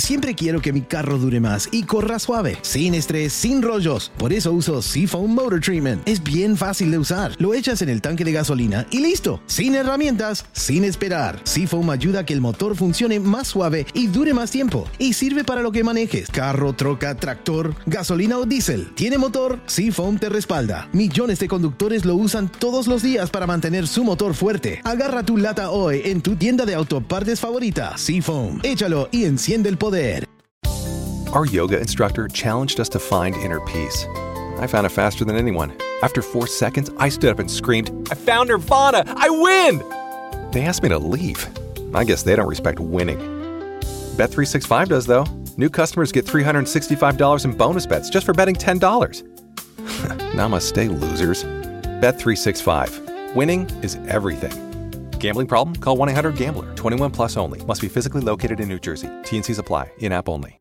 Siempre quiero que mi carro dure más y corra suave, sin estrés, sin rollos. Por eso uso Seafoam Motor Treatment. Es bien fácil de usar. Lo echas en el tanque de gasolina y listo. Sin herramientas, sin esperar. Seafoam ayuda a que el motor funcione más suave y dure más tiempo. Y sirve para lo que manejes. Carro, troca, tractor, gasolina o diésel. ¿Tiene motor? Seafoam te respalda. Millones de conductores lo usan todos los días para mantener su motor fuerte. Agarra tu lata hoy en tu tienda de autopartes favorita. Seafoam. Échalo y enciende el poder. Our yoga instructor challenged us to find inner peace. I found it faster than anyone. After 4 seconds, I stood up and screamed, "I found Nirvana! I win!" They asked me to leave. I guess they don't respect winning. Bet365 does, though. New customers get $365 in bonus bets just for betting $10. Namaste, losers. Bet365. Winning is everything. Gambling problem? Call 1-800-GAMBLER. 21 plus only. Must be physically located in New Jersey. T&Cs apply. In-app only.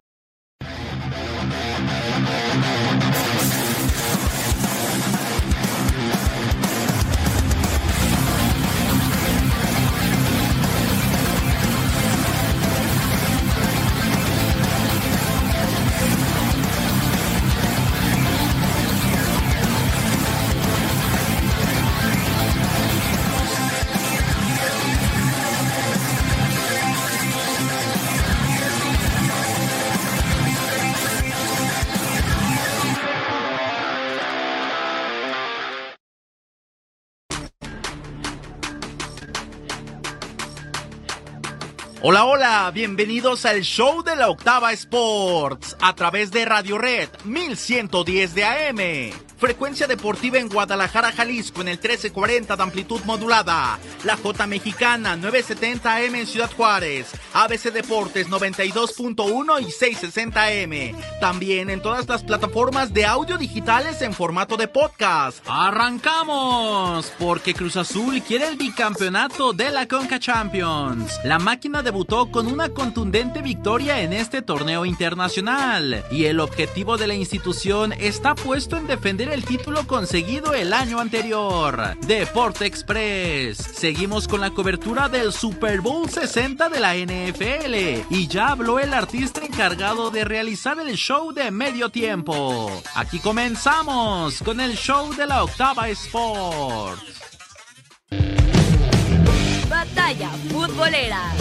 Hola, hola, bienvenidos al show de la Octava Sports a través de Radio Red 1110 de AM. Frecuencia deportiva en Guadalajara, Jalisco en el 1340 de amplitud modulada. La J Mexicana 970 AM en Ciudad Juárez. ABC Deportes 92.1 y 660 AM. También en todas las plataformas de audio digitales en formato de podcast. ¡Arrancamos! Porque Cruz Azul quiere el bicampeonato de la Conca Champions. La máquina debutó con una contundente victoria en este torneo internacional. Y el objetivo de la institución está puesto en defender el título conseguido el año anterior. Deporte Express. Seguimos con la cobertura del Super Bowl 60 de la NFL. Y ya habló el artista encargado de realizar el show de medio tiempo. Aquí comenzamos con el show de la Octava Sports. Batalla futbolera.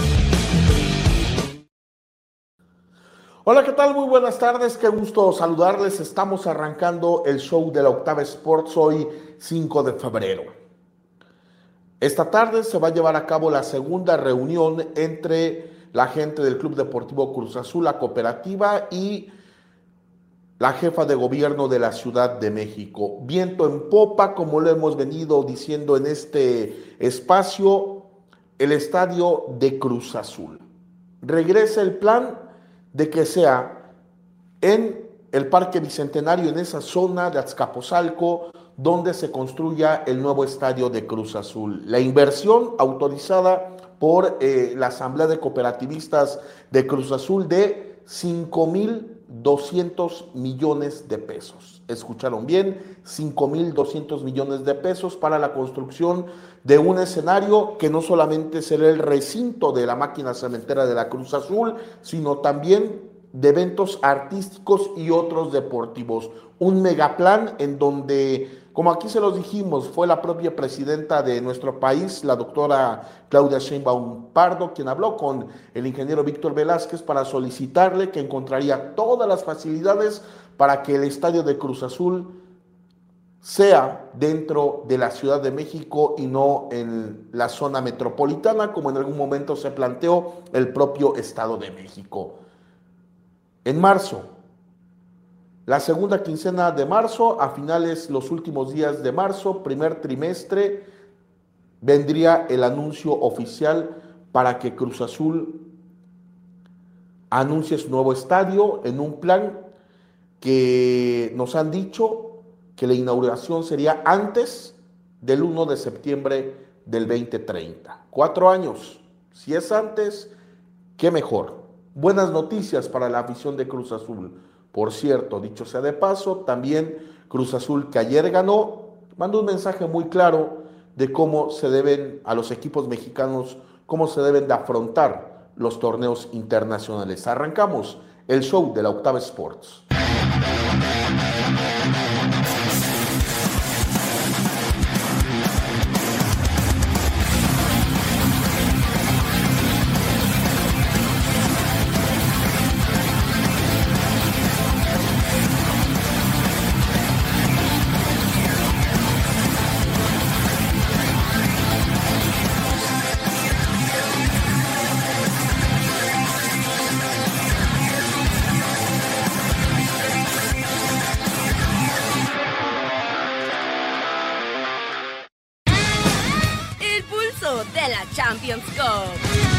Hola, ¿qué tal? Muy buenas tardes, qué gusto saludarles. Estamos arrancando el show de la Octava Sports hoy 5 de febrero. Esta tarde se va a llevar a cabo la segunda reunión entre la gente del Club Deportivo Cruz Azul, la cooperativa, y la jefa de gobierno de la Ciudad de México. Viento en popa, como lo hemos venido diciendo en este espacio, el estadio de Cruz Azul. Regresa el plan de que sea en el Parque Bicentenario, en esa zona de Azcapotzalco, donde se construya el nuevo estadio de Cruz Azul. La inversión autorizada por la Asamblea de Cooperativistas de Cruz Azul de 5,200 millones de pesos. Escucharon bien, 5,200 millones de pesos para la construcción de un escenario que no solamente será el recinto de la máquina cementera de la Cruz Azul, sino también de eventos artísticos y otros deportivos. Un megaplan en donde, como aquí se los dijimos, fue la propia presidenta de nuestro país, la doctora Claudia Sheinbaum Pardo, quien habló con el ingeniero Víctor Velázquez para solicitarle que encontraría todas las facilidades para que el estadio de Cruz Azul sea dentro de la Ciudad de México y no en la zona metropolitana, como en algún momento se planteó el propio Estado de México. En marzo, la segunda quincena de marzo, a finales, los últimos días de marzo, primer trimestre, vendría el anuncio oficial para que Cruz Azul anuncie su nuevo estadio en un plan que nos han dicho que la inauguración sería antes del 1 de septiembre del 2030. 4 años. Si es antes, qué mejor. Buenas noticias para la afición de Cruz Azul. Por cierto, dicho sea de paso, también Cruz Azul, que ayer ganó, mandó un mensaje muy claro de cómo se deben, a los equipos mexicanos, cómo se deben de afrontar los torneos internacionales. Arrancamos el show de la Octava Sports. De la Champions Cup.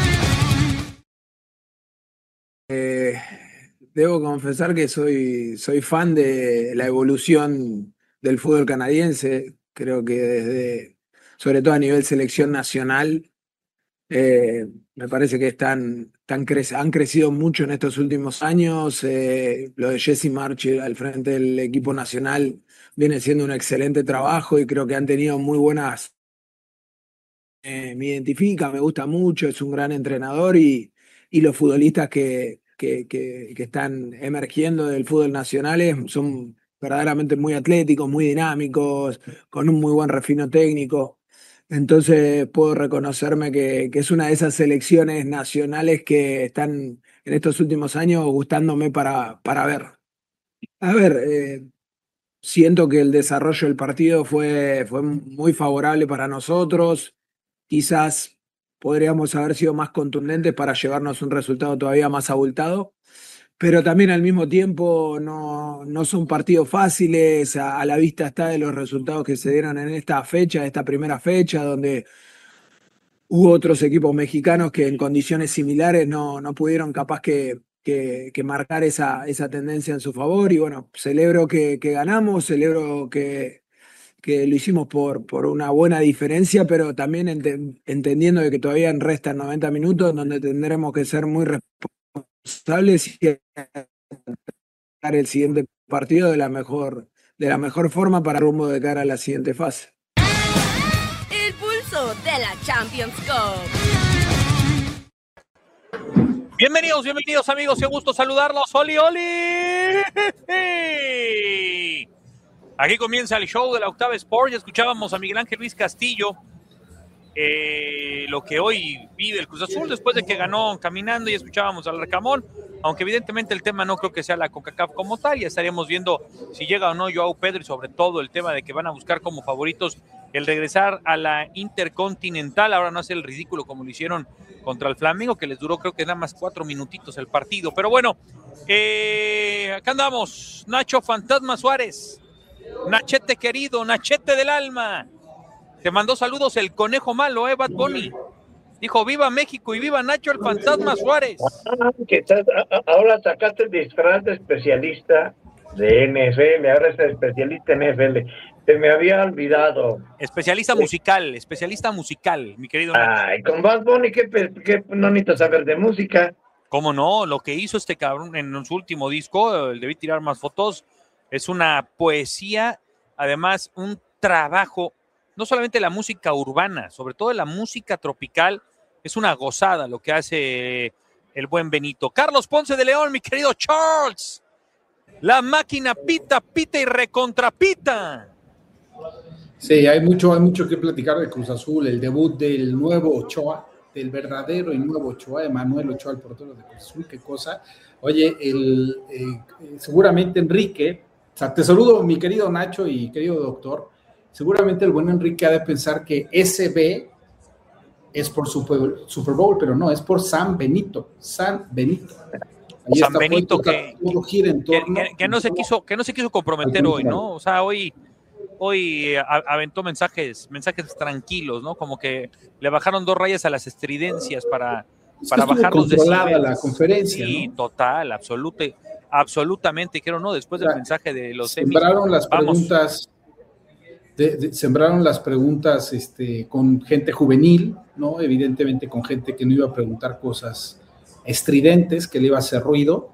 Debo confesar que soy fan de la evolución del fútbol canadiense. Creo que sobre todo a nivel selección nacional, me parece que han crecido mucho en estos últimos años. Lo de Jesse March al frente del equipo nacional viene siendo un excelente trabajo y creo que han tenido muy buenas. Me identifica, me gusta mucho, es un gran entrenador y los futbolistas que están emergiendo del fútbol nacional son verdaderamente muy atléticos, muy dinámicos, con un muy buen refino técnico. Entonces puedo reconocerme que es una de esas selecciones nacionales que están en estos últimos años gustándome para ver. A ver, siento que el desarrollo del partido fue muy favorable para nosotros. Quizás podríamos haber sido más contundentes para llevarnos un resultado todavía más abultado, pero también al mismo tiempo no son partidos fáciles. A la vista está de los resultados que se dieron en esta primera fecha, donde hubo otros equipos mexicanos que en condiciones similares no pudieron capaz que marcar esa tendencia en su favor. Y bueno, celebro que ganamos, celebro que lo hicimos por una buena diferencia, pero también entendiendo de que todavía restan 90 minutos donde tendremos que ser muy responsables y dar el siguiente partido de la mejor forma para rumbo de cara a la siguiente fase. El pulso de la Champions Cup. Bienvenidos amigos, qué gusto saludarlos. ¡Oli! Aquí comienza el show de la Octava Sport. Ya escuchábamos a Miguel Ángel Luis Castillo, lo que hoy vive el Cruz Azul después de que ganó caminando, y escuchábamos al Recamón, aunque evidentemente el tema no creo que sea la CONCACAF como tal. Ya estaríamos viendo si llega o no Joao Pedro, y sobre todo el tema de que van a buscar como favoritos el regresar a la Intercontinental, ahora no hacer el ridículo como lo hicieron contra el Flamengo, que les duró creo que nada más 4 minutitos el partido. Pero bueno, acá andamos. Nacho Fantasma Suárez, Nachete querido, Nachete del alma, te mandó saludos el conejo malo, Bad Bunny. Dijo viva México y viva Nacho el Fantasma Suárez. Ahora sacaste el disfraz de especialista de NFL, ahora es especialista en NFL. Se me había olvidado. Especialista musical, mi querido Nacho. Ay, con Bad Bunny, ¿qué no necesito saber de música? ¿Cómo no? Lo que hizo este cabrón en su último disco, el Debí Tirar Más Fotos, es una poesía, además un trabajo, no solamente la música urbana, sobre todo la música tropical, es una gozada lo que hace el buen Benito. Carlos Ponce de León, mi querido Charles, la máquina pita y recontrapita. Sí, hay mucho que platicar de Cruz Azul, el debut del nuevo Ochoa, del verdadero y nuevo Ochoa, Emanuel Ochoa, el portero de Cruz Azul. Qué cosa. Oye, seguramente Enrique, o sea, te saludo mi querido Nacho y querido doctor, seguramente el buen Enrique ha de pensar que SB es por Super Bowl, pero no, es por San Benito. Ahí San Benito que no se quiso comprometer hoy, ¿no? O sea, hoy aventó mensajes tranquilos, ¿no? Como que le bajaron 2 rayas a las estridencias para bajar los decibeles. La conferencia, sí, ¿no? Total, absolutamente, quiero no, después del mensaje de los sembraron las preguntas, sembraron las preguntas con gente juvenil, ¿no? Evidentemente con gente que no iba a preguntar cosas estridentes, que le iba a hacer ruido,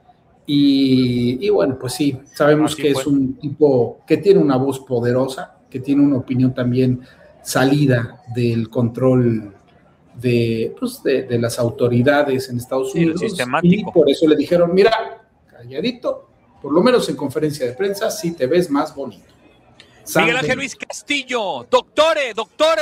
y bueno, pues sí, sabemos que es un tipo que tiene una voz poderosa, que tiene una opinión también salida del control de las autoridades en Estados Unidos. Sistemático. Y por eso le dijeron, mira, calladito, por lo menos en conferencia de prensa, sí te ves más bonito. Miguel Ángel Luis Castillo, doctore.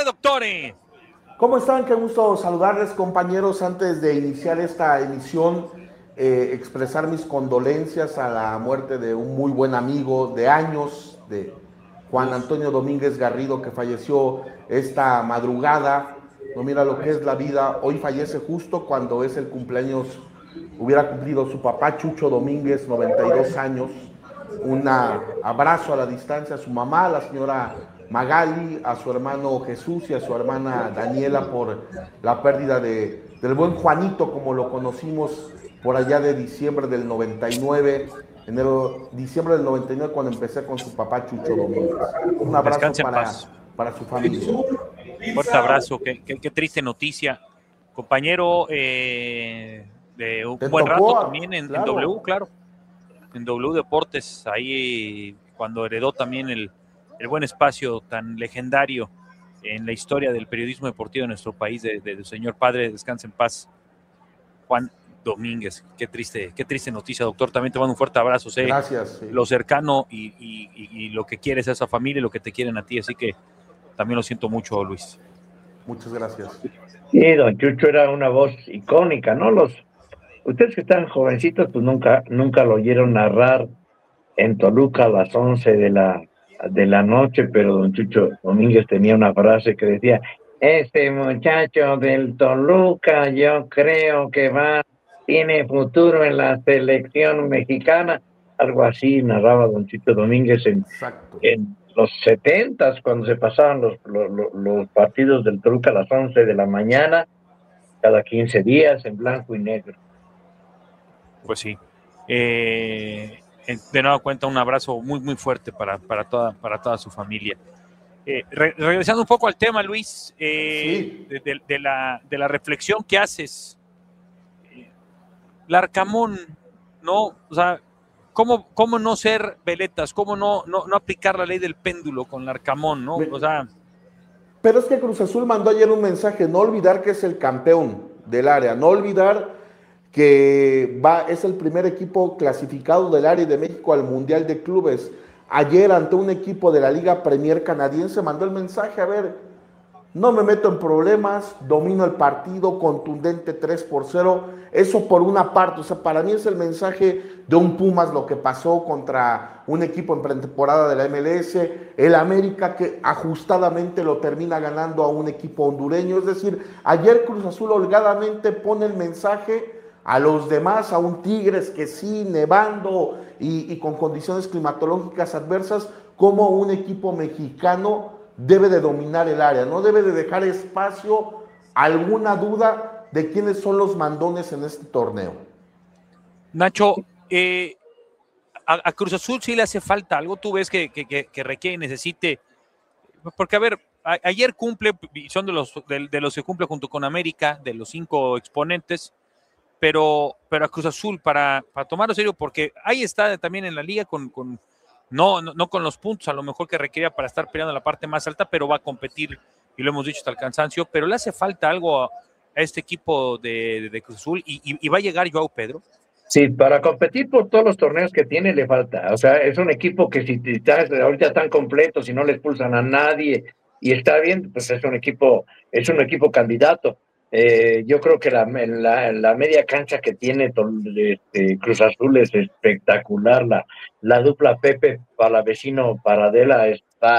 ¿Cómo están? Qué gusto saludarles, compañeros. Antes de iniciar esta emisión, expresar mis condolencias a la muerte de un muy buen amigo de años, de Juan Antonio Domínguez Garrido, que falleció esta madrugada. No, mira lo que es la vida. Hoy fallece justo cuando es el cumpleaños, hubiera cumplido su papá Chucho Domínguez, 92 años. Un abrazo a la distancia a su mamá, a la señora Magali, a su hermano Jesús y a su hermana Daniela por la pérdida del buen Juanito, como lo conocimos por allá de diciembre del 99, diciembre del 99, cuando empecé con su papá Chucho Domínguez. Un abrazo para su familia. Fuerte abrazo, qué triste noticia. Compañero de un buen rato también en W, claro. En W Deportes, ahí cuando heredó también el buen espacio tan legendario en la historia del periodismo deportivo de nuestro país, del señor padre, descanse en paz, Juan Domínguez. Qué triste noticia, doctor. También te mando un fuerte abrazo. Sé gracias. Sí. Lo cercano y lo que quieres a esa familia y lo que te quieren a ti, así que también lo siento mucho, Luis. Muchas gracias. Sí, don Chucho era una voz icónica, ¿no? Ustedes que están jovencitos, pues nunca lo oyeron narrar en Toluca a las 11 de la noche, pero don Chucho Domínguez tenía una frase que decía: este muchacho del Toluca, yo creo que tiene futuro en la selección mexicana. Algo así narraba don Chucho Domínguez en los 70s, cuando se pasaban los partidos del Toluca a las 11 de la mañana, cada 15 días, en blanco y negro. Pues sí. De nueva cuenta, un abrazo muy, muy fuerte para toda su familia. Regresando un poco al tema, Luis, sí. de la reflexión que haces. Larcamón, ¿no? O sea, ¿cómo no ser veletas? ¿Cómo no aplicar la ley del péndulo con Larcamón, no? O sea... Pero es que Cruz Azul mandó ayer un mensaje: no olvidar que es el campeón del área, no olvidar que es el primer equipo clasificado del área de México al Mundial de Clubes. Ayer, ante un equipo de la Liga Premier canadiense, mandó el mensaje: a ver, no me meto en problemas, domino el partido, contundente 3-0, eso por una parte. O sea, para mí es el mensaje de un Pumas, lo que pasó contra un equipo en pretemporada de la MLS, el América, que ajustadamente lo termina ganando a un equipo hondureño. Es decir, ayer Cruz Azul holgadamente pone el mensaje a los demás, a un Tigres que sí, nevando y con condiciones climatológicas adversas, como un equipo mexicano debe de dominar el área, no debe de dejar espacio a alguna duda de quiénes son los mandones en este torneo. Nacho, a Cruz Azul sí le hace falta algo. ¿Tú ves que requiere y necesite? Porque, a ver, ayer cumple, son de los que cumple junto con América, de los 5 exponentes, pero a Cruz Azul, para tomarlo serio, porque ahí está también en la liga no con los puntos a lo mejor que requería para estar peleando en la parte más alta, pero va a competir, y lo hemos dicho hasta el cansancio, pero le hace falta algo a este equipo de Cruz Azul, y va a llegar Joao Pedro. Sí, para competir por todos los torneos que tiene le falta. O sea, es un equipo que si ahorita están completos y no le expulsan a nadie y está bien, pues es un equipo candidato. Yo creo que la media cancha que tiene Cruz Azul es espectacular. La dupla Pepe Palavecino Paradela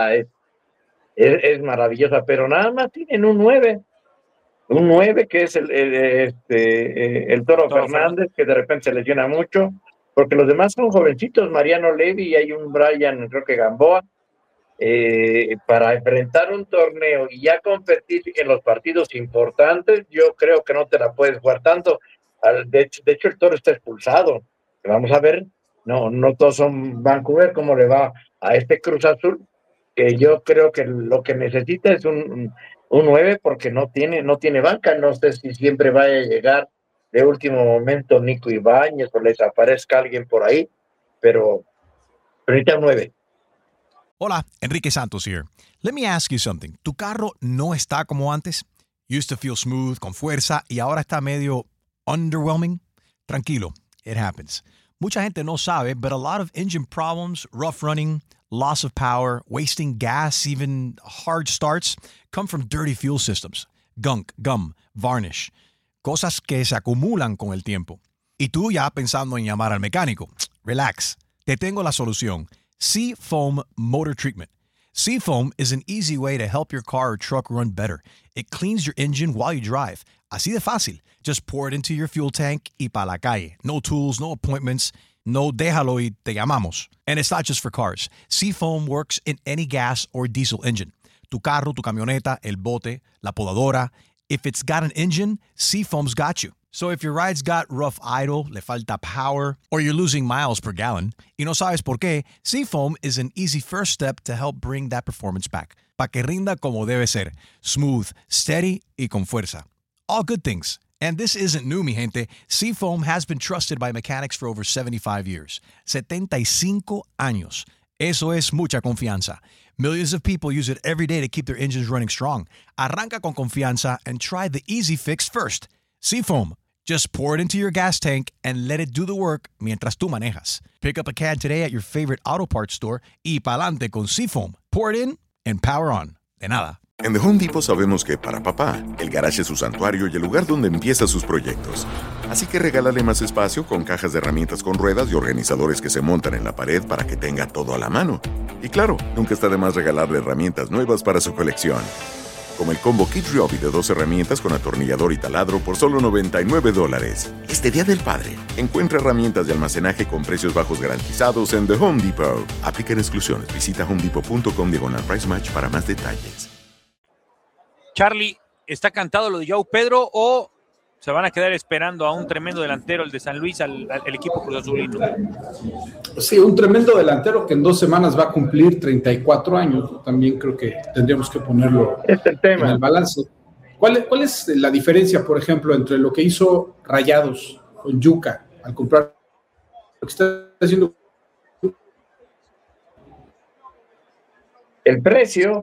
es maravillosa, pero nada más tienen un 9 que es el Toro Fernández, que de repente se lesiona mucho, porque los demás son jovencitos, Mariano Levy, y hay un Brian, creo que Gamboa. Para enfrentar un torneo y ya competir en los partidos importantes, yo creo que no te la puedes jugar tanto. De hecho el Toro está expulsado. Vamos a ver, no todos son Vancouver, cómo le va a este Cruz Azul, que yo creo que lo que necesita es un 9, porque no tiene banca. No sé si siempre vaya a llegar de último momento Nico Ibáñez o les aparezca alguien por ahí, pero necesita un 9. Hola, Enrique Santos here. Let me ask you something. ¿Tu carro no está como antes? Used to feel smooth, con fuerza, y ahora está medio underwhelming. Tranquilo, it happens. Mucha gente no sabe, but a lot of engine problems, rough running, loss of power, wasting gas, even hard starts, come from dirty fuel systems. Gunk, gum, varnish. Cosas que se acumulan con el tiempo. Y tú ya pensando en llamar al mecánico. Relax. Te tengo la solución. Seafoam Motor Treatment. Seafoam is an easy way to help your car or truck run better. It cleans your engine while you drive. Así de fácil. Just pour it into your fuel tank y pa' la calle. No tools, no appointments. No déjalo y te llamamos. And it's not just for cars. Seafoam works in any gas or diesel engine. Tu carro, tu camioneta, el bote, la podadora. If it's got an engine, Seafoam's got you. So if your ride's got rough idle, le falta power, or you're losing miles per gallon, y no sabes por qué, Seafoam is an easy first step to help bring that performance back. Pa' que rinda como debe ser. Smooth, steady, y con fuerza. All good things. And this isn't new, mi gente. Seafoam has been trusted by mechanics for over 75 years. 75 años. Eso es mucha confianza. Millions of people use it every day to keep their engines running strong. Arranca con confianza and try the easy fix first. Seafoam. Just pour it into your gas tank and let it do the work mientras tú manejas. Pick up a can today at your favorite auto parts store y pa'lante con Seafoam. Pour it in and power on. De nada. En The Home Depot sabemos que para papá, el garage es su santuario y el lugar donde empieza sus proyectos. Así que regálale más espacio con cajas de herramientas con ruedas y organizadores que se montan en la pared para que tenga todo a la mano. Y claro, nunca está de más regalarle herramientas nuevas para su colección. Como el combo Kid Ryobi de 2 herramientas con atornillador y taladro por solo $99. Este Día del Padre, encuentra herramientas de almacenaje con precios bajos garantizados en The Home Depot. Aplican exclusiones. Visita homedepot.com/price match para más detalles. Charlie, ¿está cantado lo de Joao Pedro o se van a quedar esperando a un tremendo delantero, el de San Luis, al equipo cruzazulino? Sí, un tremendo delantero que en 2 semanas va a cumplir 34 años. También creo que tendríamos que ponerlo en el balance. ¿Cuál es la diferencia, por ejemplo, entre lo que hizo Rayados con Yuka al comprar lo que está haciendo? El precio.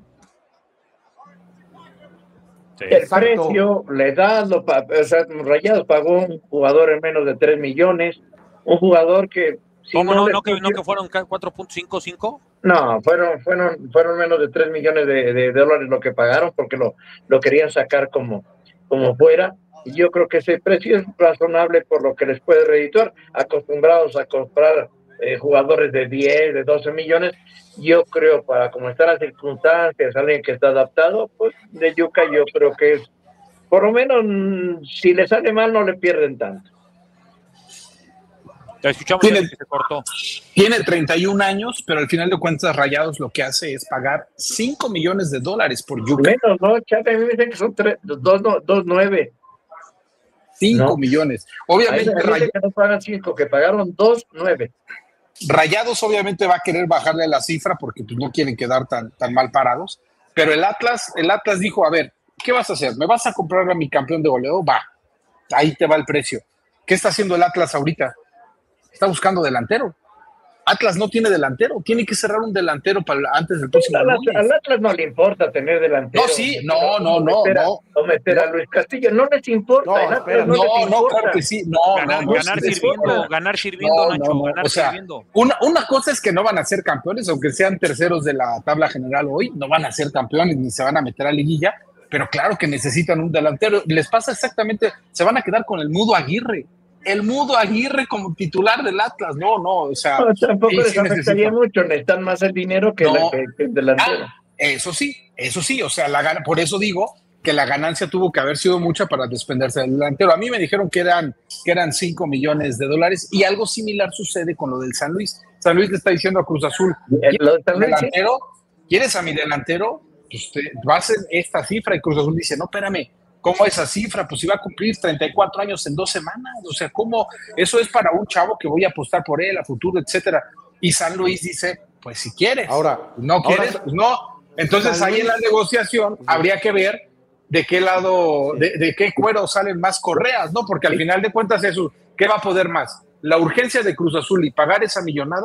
Sí, el precio, la edad, Rayados pagó un jugador en menos de 3 millones, un jugador que... Si ¿No que fueron 4.55? No, fueron menos de 3 millones de dólares lo que pagaron porque lo querían sacar como fuera. Y yo creo que ese precio es razonable por lo que les puede redituar, acostumbrados a comprar jugadores de 10, de 12 millones. Yo creo, para como están las circunstancias, alguien que está adaptado, pues de Yuka yo creo que es, por lo menos, si le sale mal, no le pierden tanto. Te escuchamos, que se cortó. Tiene 31 años, pero al final de cuentas Rayados lo que hace es pagar $5 millones por Yuka. Menos, ¿no? Chate, a mí me dicen que son 2.9. 5 millones. Obviamente que no pagan 5, que pagaron 2.9. Rayados obviamente va a querer bajarle la cifra porque pues, no quieren quedar tan mal parados, pero el Atlas dijo, a ver, ¿qué vas a hacer? ¿Me vas a comprar a mi campeón de goleo? Va, ahí te va el precio. ¿Qué está haciendo el Atlas ahorita? Está buscando delantero. Atlas no tiene delantero, tiene que cerrar un delantero antes del próximo año. Al Atlas no le importa tener delantero. No, sí, no. O meter a Luis Castillo, no les importa. No, claro que sí. Ganar sirviendo, Nacho. O sea, una cosa es que no van a ser campeones, aunque sean terceros de la tabla general hoy, no van a ser campeones ni se van a meter a liguilla, pero claro que necesitan un delantero. Les pasa exactamente, se van a quedar con el Mudo Aguirre. El Mudo Aguirre como titular del Atlas, o sea... No, tampoco les afectaría mucho, necesitan más el dinero que el delantero. Eso sí, o sea, por eso digo que la ganancia tuvo que haber sido mucha para desprenderse del delantero. A mí me dijeron que eran $5 millones y algo similar sucede con lo del San Luis. San Luis le está diciendo a Cruz Azul, ¿quieres a mi delantero? Pues va a ser esta cifra, y Cruz Azul dice, no, espérame, ¿cómo esa cifra? Pues iba a cumplir 34 años en 2 semanas. O sea, ¿cómo? Eso es para un chavo que voy a apostar por él a futuro, etcétera. Y San Luis dice, pues si quieres. ¿No quieres? Pues no. Entonces ahí en la negociación habría que ver de qué lado, de qué cuero salen más correas, ¿no? Porque al final de cuentas eso, ¿qué va a poder más? ¿La urgencia de Cruz Azul y pagar esa millonada?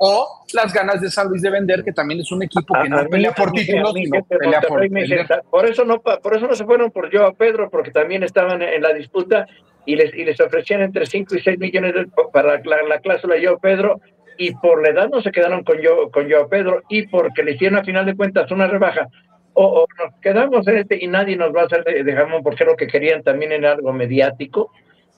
o las ganas de San Luis de vender, que también es un equipo que no pelea por títulos, sino pelea por vender. Por eso no se fueron por Joao Pedro, porque también estaban en la disputa y les ofrecían entre 5 y 6 millones para la cláusula de Joao Pedro, y por la edad no se quedaron con Joao Pedro, y porque le hicieron a final de cuentas una rebaja, o nos quedamos en y nadie nos va a hacer de jamón, porque lo que querían también en algo mediático.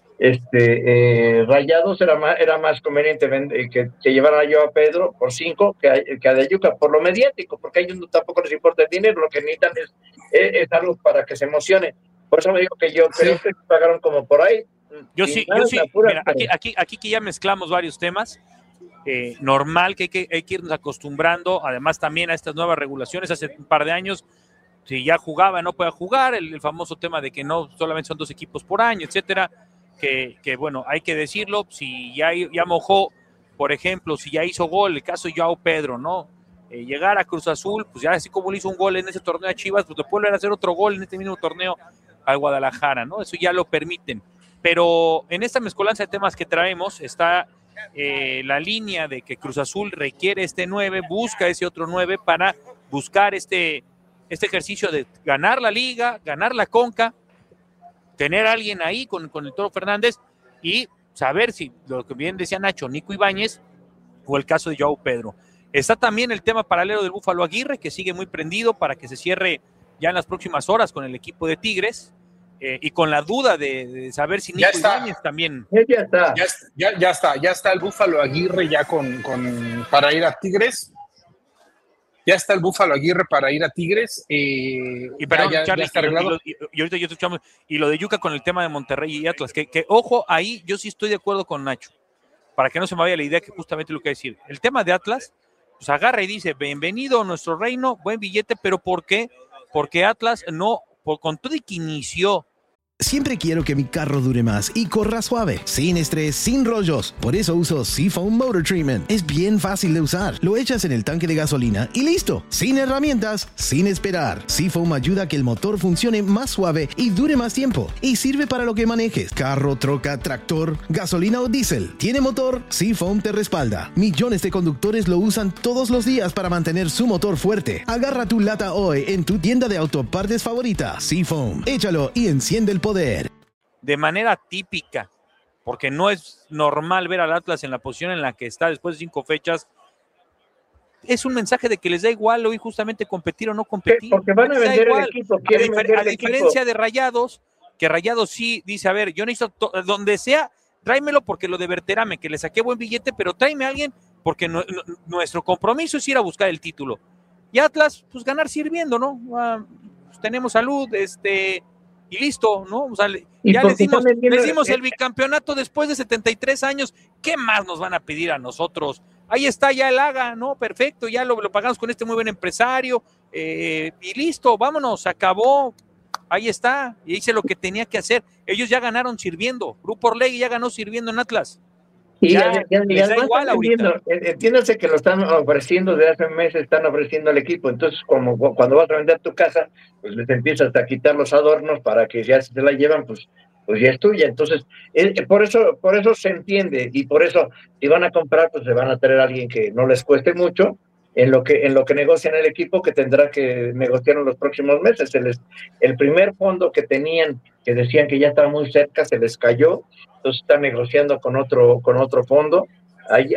Rayados era más conveniente que llevaran a Joao Pedro por 5 que a De Yuca por lo mediático, porque a ellos tampoco les importa el dinero, lo que necesitan es algo para que se emocione. Por eso me digo que yo creo que pagaron como por ahí. Yo sí. Mira, aquí que ya mezclamos varios temas, normal que hay que irnos acostumbrando, además también a estas nuevas regulaciones. Hace un par de años, si ya jugaba, no podía jugar, el famoso tema de que no solamente son 2 equipos por año, etcétera. Que bueno, hay que decirlo, si ya mojó, por ejemplo, si ya hizo gol, el caso de Joao Pedro, ¿no? Llegar a Cruz Azul, pues ya así como le hizo un gol en ese torneo a Chivas, pues le puede hacer otro gol en este mismo torneo al Guadalajara, ¿no? Eso ya lo permiten. Pero en esta mezcolanza de temas que traemos está la línea de que Cruz Azul requiere este 9, busca ese otro 9 para buscar este ejercicio de ganar la Liga, ganar la Conca, tener a alguien ahí con el Toro Fernández y saber si, lo que bien decía Nacho, Nico Ibáñez o el caso de Joao Pedro. Está también el tema paralelo del Búfalo Aguirre, que sigue muy prendido para que se cierre ya en las próximas horas con el equipo de Tigres, y con la duda de saber si Nico Ibáñez también. Ya está el Búfalo Aguirre ya para ir a Tigres. Ya está el Búfalo Aguirre para ir a Tigres. Y perdón, Charlie, ya está arreglado. Y ahorita yo escuchamos. Y lo de Yuca con el tema de Monterrey y Atlas. Que ojo, ahí yo sí estoy de acuerdo con Nacho. Para que no se me vaya la idea que justamente lo que decir. El tema de Atlas, pues agarra y dice: bienvenido a nuestro reino, buen billete, pero ¿por qué? Porque Atlas con todo y que inició. Siempre quiero que mi carro dure más y corra suave, sin estrés, sin rollos. Por eso uso Seafoam Motor Treatment. Es bien fácil de usar. Lo echas en el tanque de gasolina y listo. Sin herramientas, sin esperar. Seafoam ayuda a que el motor funcione más suave y dure más tiempo. Y sirve para lo que manejes. Carro, troca, tractor, gasolina o diésel. ¿Tiene motor? Seafoam te respalda. Millones de conductores lo usan todos los días para mantener su motor fuerte. Agarra tu lata hoy en tu tienda de autopartes favorita. Seafoam. Échalo y enciende el poder. De manera típica, porque no es normal ver al Atlas en la posición en la que está después de 5 fechas. Es un mensaje de que les da igual hoy justamente competir o no competir. Porque van a vender el equipo. A diferencia de Rayados, que Rayados sí dice: a ver, yo necesito donde sea, tráemelo, porque lo de Berterame, que le saqué buen billete, pero tráeme a alguien, porque nuestro compromiso es ir a buscar el título. Y Atlas, pues ganar sirviendo, ¿no? Pues tenemos salud, y listo, ¿no? O sea, ya les dimos el bicampeonato después de 73 años. ¿Qué más nos van a pedir a nosotros? Ahí está ya el Haga, ¿no? Perfecto, ya lo pagamos con este muy buen empresario, y listo, vámonos, se acabó. Ahí está, y hice lo que tenía que hacer. Ellos ya ganaron sirviendo. Grupo Orlegui ya ganó sirviendo en Atlas. Y les da igual ahorita. Entiéndase que lo están ofreciendo desde hace meses, están ofreciendo al equipo. Entonces, como cuando vas a vender tu casa, pues les empiezas a quitar los adornos para que ya se la llevan, pues ya es tuya. Entonces, por eso se entiende, y por eso, si van a comprar, pues se van a traer a alguien que no les cueste mucho en lo que negocian el equipo, que tendrá que negociar en los próximos meses. El primer fondo que tenían, que decían que ya estaba muy cerca, se les cayó. Entonces están negociando con otro fondo. Ahí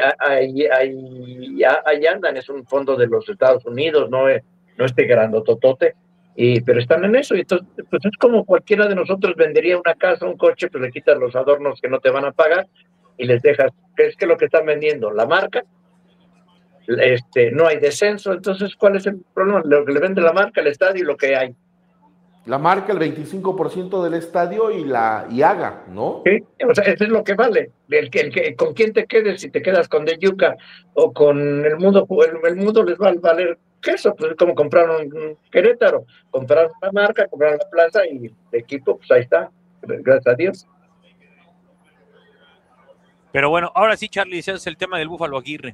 andan, es un fondo de los Estados Unidos, no este grandototote, pero están en eso. Y entonces, pues es como cualquiera de nosotros vendería una casa, un coche, pues le quitas los adornos que no te van a pagar y les dejas. ¿Qué es que lo que están vendiendo? La marca. No hay descenso. Entonces, ¿cuál es el problema? Lo que le vende la marca, el estadio y lo que hay. La marca, el 25% del estadio y Haga, ¿no? Sí, o sea, eso es lo que vale. ¿Con quién te quedes? Si te quedas con De Yuca o con el mundo les va a valer queso. Pues es como compraron un Querétaro, compraron la marca, compraron la plaza y el equipo, pues ahí está. Gracias a Dios. Pero bueno, ahora sí, Charlie, ese es el tema del Búfalo Aguirre.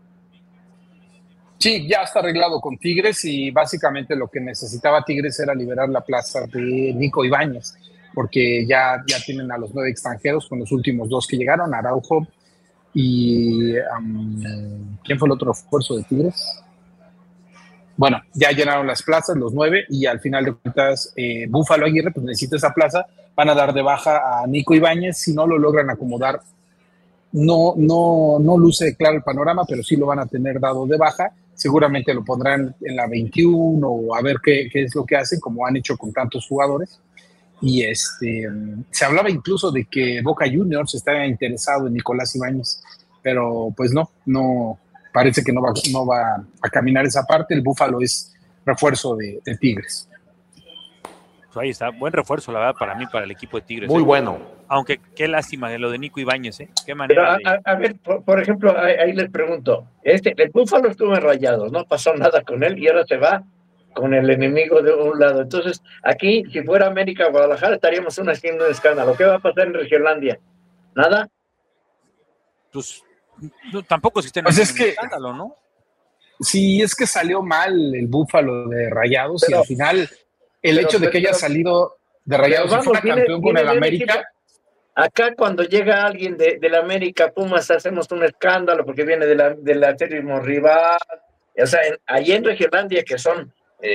Sí, ya está arreglado con Tigres, y básicamente lo que necesitaba Tigres era liberar la plaza de Nico Ibáñez, porque ya tienen a los 9 extranjeros con los últimos 2 que llegaron, Araujo y ¿quién fue el otro refuerzo de Tigres? Bueno, ya llenaron las plazas, los 9, y al final de cuentas, Búfalo Aguirre pues necesita esa plaza. Van a dar de baja a Nico Ibáñez. Si no lo logran acomodar, no luce claro el panorama, pero sí lo van a tener dado de baja. Seguramente lo pondrán en la 21 o a ver qué es lo que hacen, como han hecho con tantos jugadores. Y se hablaba incluso de que Boca Juniors estaba interesado en Nicolás Ibáñez, pero pues no parece que no va a caminar esa parte. El Búfalo es refuerzo de Tigres. Pues ahí está, buen refuerzo, la verdad, para mí, para el equipo de Tigres. Muy bueno. Aunque qué lástima de lo de Nico Ibáñez, qué manera. Pero a ver, por ejemplo, ahí les pregunto, el Búfalo estuvo en Rayados, no pasó nada con él y ahora se va con el enemigo de un lado. Entonces, aquí, si fuera América Guadalajara, estaríamos haciendo un escándalo. ¿Qué va a pasar en Regiolandia? ¿Nada? Pues tampoco existe pues un escándalo, ¿no? Sí, es que salió mal el Búfalo de Rayados, y al final el hecho de que haya salido de Rayados y fuera campeón con el América. Acá cuando llega alguien de la América, Pumas, hacemos un escándalo porque viene de la acérrimo rival. O sea, allí en Regiolandia, que son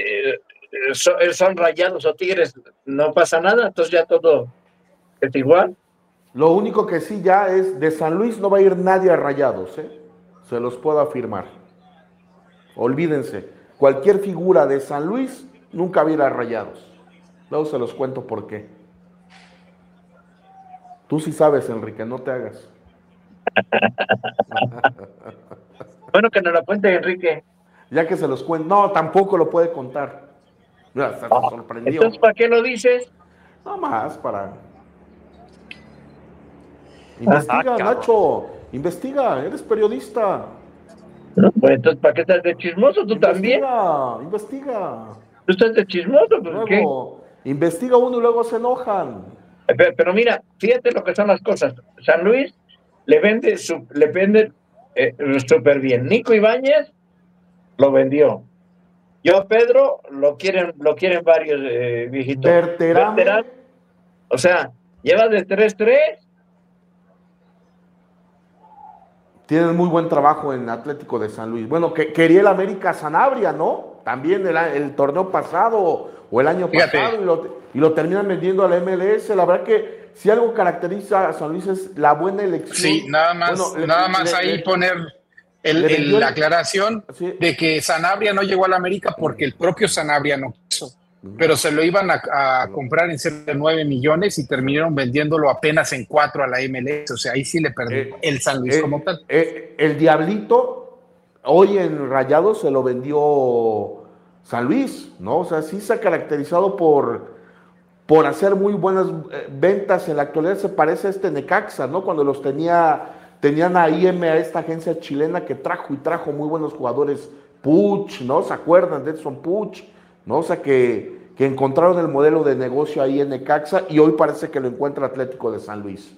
Rayados o Tigres, no pasa nada, entonces ya todo es igual. Lo único que sí ya es, de San Luis no va a ir nadie a Rayados, se los puedo afirmar. Olvídense, cualquier figura de San Luis nunca va a ir a Rayados. Luego se los cuento por qué. Tú sí sabes, Enrique, no te hagas. Bueno, que nos la cuente, Enrique. Ya que se los cuento. No, tampoco lo puede contar. Mira, se sorprendió. Entonces, ¿para qué lo dices? No más, para... Investiga, Nacho. Investiga, eres periodista. No, pues entonces, ¿para qué estás de chismoso? ¿Tú también? Investiga. ¿Tú estás de chismoso? ¿Por qué? Investiga uno y luego se enojan. Pero mira, fíjate lo que son las cosas. San Luis le vende súper bien. Nico Ibáñez lo vendió. Yo Pedro lo quieren varios viejitos. Berterame. O sea, lleva de 3-3. Tienen muy buen trabajo en Atlético de San Luis. Bueno, que quería el América Sanabria, ¿no? También el torneo pasado o el año pasado y lo terminan vendiendo a la MLS. La verdad que si algo caracteriza a San Luis es la buena elección. Sí, nada más ahí poner la aclaración de que Sanabria no llegó a la América porque el propio Sanabria no quiso. Pero se lo iban a comprar en cerca de 9 millones y terminaron vendiéndolo apenas en 4 a la MLS. O sea, ahí sí le perdió el San Luis como tal. El Diablito, hoy en Rayados se lo vendió San Luis, ¿no? O sea, sí se ha caracterizado por hacer muy buenas ventas. En la actualidad se parece a Necaxa, ¿no? Cuando los tenían a IM, a esta agencia chilena que trajo muy buenos jugadores. Puch, ¿no? ¿Se acuerdan de Edson Puch? ¿No? O sea, que encontraron el modelo de negocio ahí en Necaxa y hoy parece que lo encuentra Atlético de San Luis.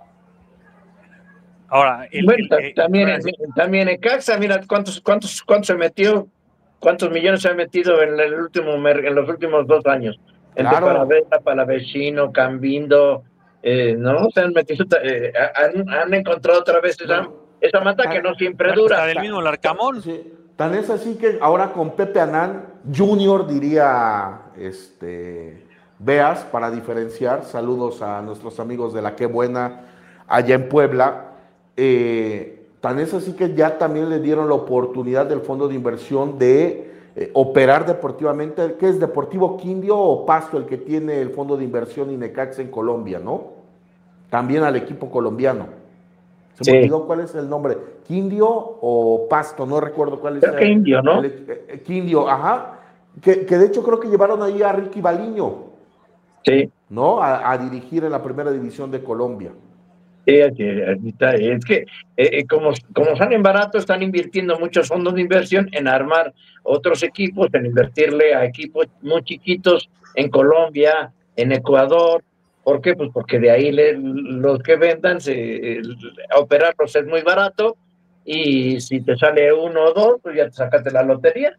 Ahora, también Necaxa, mira cuántos se metió, cuántos millones se ha metido en los últimos 2 años. Claro. Entre Palavecino, Cambindo, ¿no? Se han metido, han encontrado otra vez esa mata que no siempre dura. Del mismo Larcamón. Sí. Tan es así que ahora con Pepe Anán Junior, diría Beas, para diferenciar. Saludos a nuestros amigos de la Qué Buena allá en Puebla. Tan es así que ya también le dieron la oportunidad del fondo de inversión de operar deportivamente. ¿Qué es Deportivo Quindio o Pasto el que tiene el fondo de inversión Inecaxa en Colombia, no? También al equipo colombiano. Se me olvidó cuál es el nombre. ¿Quindio o Pasto? No recuerdo cuál es. Creo que Indio, ¿no? Quindio, ajá. Que de hecho creo que llevaron ahí a Ricky Baliño. Sí. ¿No? A dirigir en la primera división de Colombia. Sí, es que como salen baratos, están invirtiendo muchos fondos de inversión en armar otros equipos, en invertirle a equipos muy chiquitos en Colombia, en Ecuador. ¿Por qué? Pues porque de ahí los que vendan, operarlos es muy barato y si te sale 1 o 2, pues ya te sacaste la lotería.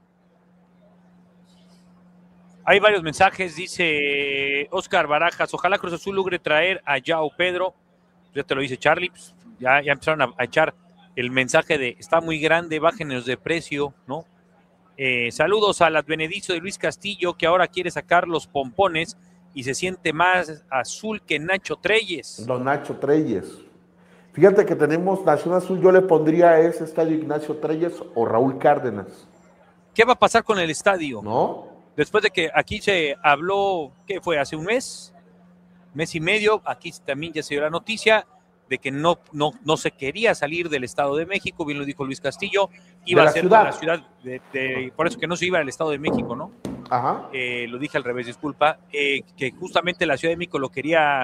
Hay varios mensajes, dice Oscar Barajas, ojalá Cruz Azul logre traer a Joao Pedro, ya te lo dice Charlie, pues ya empezaron a echar el mensaje de está muy grande, bájenos de precio, ¿no? Saludos al advenedizo de Luis Castillo, que ahora quiere sacar los pompones y se siente más azul que Nacho Treyes. Don Nacho Treyes. Fíjate que tenemos Nación Azul, yo le pondría a ese estadio Ignacio Treyes o Raúl Cárdenas. ¿Qué va a pasar con el estadio? ¿No? Después de que aquí se habló, ¿qué fue? Hace un mes y medio, aquí también ya se dio la noticia de que no se quería salir del Estado de México, bien lo dijo Luis Castillo, iba a ser de la ciudad, por eso que no se iba al Estado de México, ¿no? Ajá. Lo dije al revés, disculpa, que justamente la Ciudad de México lo quería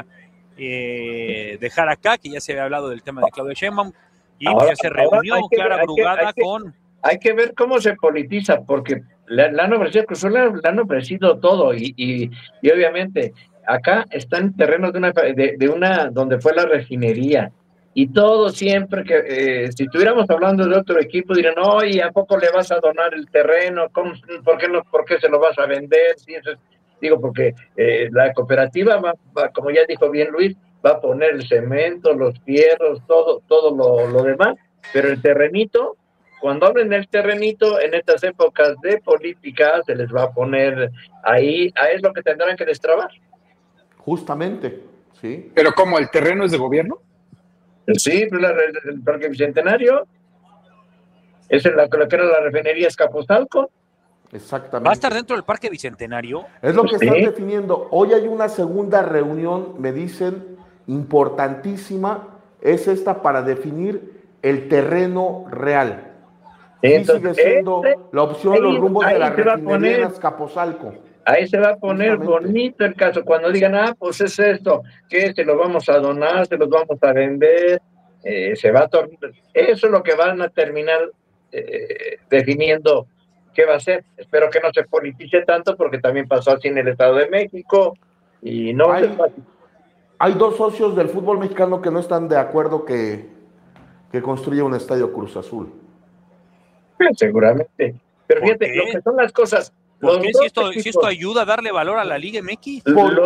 dejar acá, que ya se había hablado del tema de Claudia Sheinbaum, y ahora, ya se reunió Clara Brugada con... Hay que ver cómo se politiza, porque le han ofrecido, le han ofrecido todo, y obviamente... Acá está en terrenos de una donde fue la refinería, y todo siempre que si estuviéramos hablando de otro equipo dirían, oye, ¿a poco le vas a donar el terreno? ¿Por qué se lo vas a vender? Sí, eso es, digo, porque la cooperativa va, como ya dijo bien Luis, va a poner el cemento, los fierros, todo lo demás, pero el terrenito, cuando hablen del terrenito, en estas épocas de política, se les va a poner ahí es lo que tendrán que destrabar. Justamente, sí. ¿Pero cómo, el terreno es de gobierno? Sí, pues el Parque Bicentenario, es lo que era la refinería Escaposalco. Exactamente. ¿Va a estar dentro del Parque Bicentenario? Es lo que están definiendo. Hoy hay una segunda reunión, me dicen, importantísima, es esta para definir el terreno real. Entonces, sigue siendo la opción, los rumbos de la refinería en Azcapotzalco. Ahí se va a poner bonito el caso, cuando digan, pues es esto, que se lo vamos a donar, se los vamos a vender, se va a eso es lo que van a terminar definiendo qué va a ser. Espero que no se politice tanto, porque también pasó así en el Estado de México, y no hay dos socios del fútbol mexicano que no están de acuerdo que construya un estadio Cruz Azul. Seguramente, pero fíjate, lo que son las cosas. ¿Por qué? Si esto ayuda a darle valor a la Liga MX.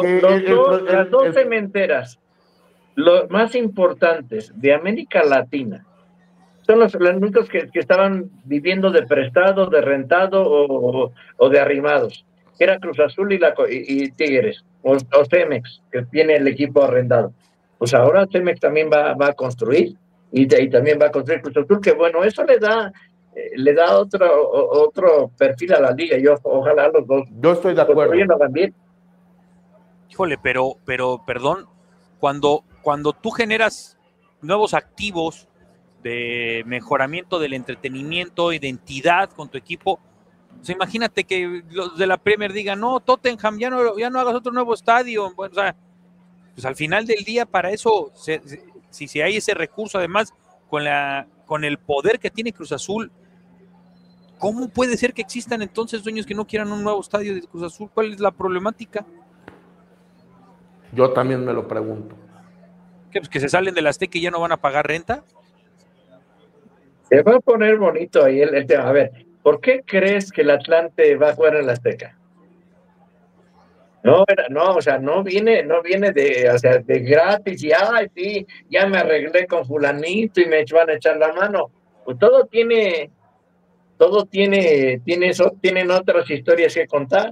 Las dos cementeras, los más importantes de América Latina, son los únicos que estaban viviendo de prestado, de rentado o de arrimados. Era Cruz Azul y Tigres, o Cemex, que tiene el equipo arrendado. Pues ahora Cemex también va a construir, y también va a construir Cruz Azul, que bueno, eso le da otro perfil a la liga. Yo ojalá los dos. Yo estoy de acuerdo. También. Híjole, pero perdón, cuando tú generas nuevos activos de mejoramiento del entretenimiento, identidad con tu equipo, pues imagínate que los de la Premier digan, no, Tottenham, ya no hagas otro nuevo estadio. Bueno, o sea, pues al final del día, para eso, si hay ese recurso, además, con el poder que tiene Cruz Azul, ¿cómo puede ser que existan entonces dueños que no quieran un nuevo estadio de Cruz Azul? ¿Cuál es la problemática? Yo también me lo pregunto. ¿Qué, pues que se salen del Azteca y ya no van a pagar renta? Se va a poner bonito ahí el tema. A ver, ¿por qué crees que el Atlante va a jugar en el Azteca? No, o sea, no viene de gratis y sí, ya me arreglé con fulanito y me van a echar la mano. Pues tienen otras historias que contar.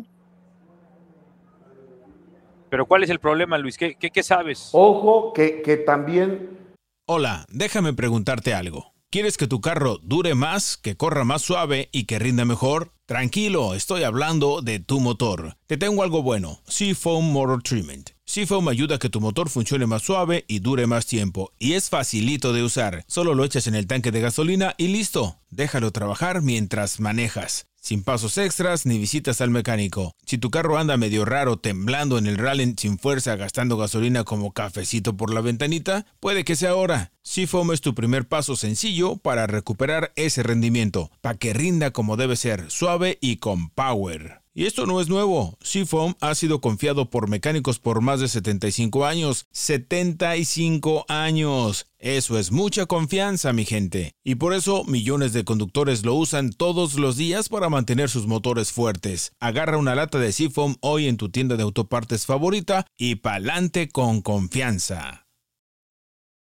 Pero ¿cuál es el problema, Luis? ¿Qué sabes? Ojo, que también... Hola, déjame preguntarte algo. ¿Quieres que tu carro dure más, que corra más suave y que rinda mejor? Tranquilo, estoy hablando de tu motor. Te tengo algo bueno, Seafoam Motor Treatment. Seafoam ayuda a que tu motor funcione más suave y dure más tiempo. Y es facilito de usar. Solo lo echas en el tanque de gasolina y listo. Déjalo trabajar mientras manejas. Sin pasos extras ni visitas al mecánico. Si tu carro anda medio raro, temblando en el rally sin fuerza, gastando gasolina como cafecito por la ventanita, puede que sea ahora. Seafoam es tu primer paso sencillo para recuperar ese rendimiento, para que rinda como debe ser, suave y con power. Y esto no es nuevo. Seafoam ha sido confiado por mecánicos por más de 75 años. ¡75 años! Eso es mucha confianza, mi gente. Y por eso millones de conductores lo usan todos los días para mantener sus motores fuertes. Agarra una lata de Seafoam hoy en tu tienda de autopartes favorita y pa'lante con confianza.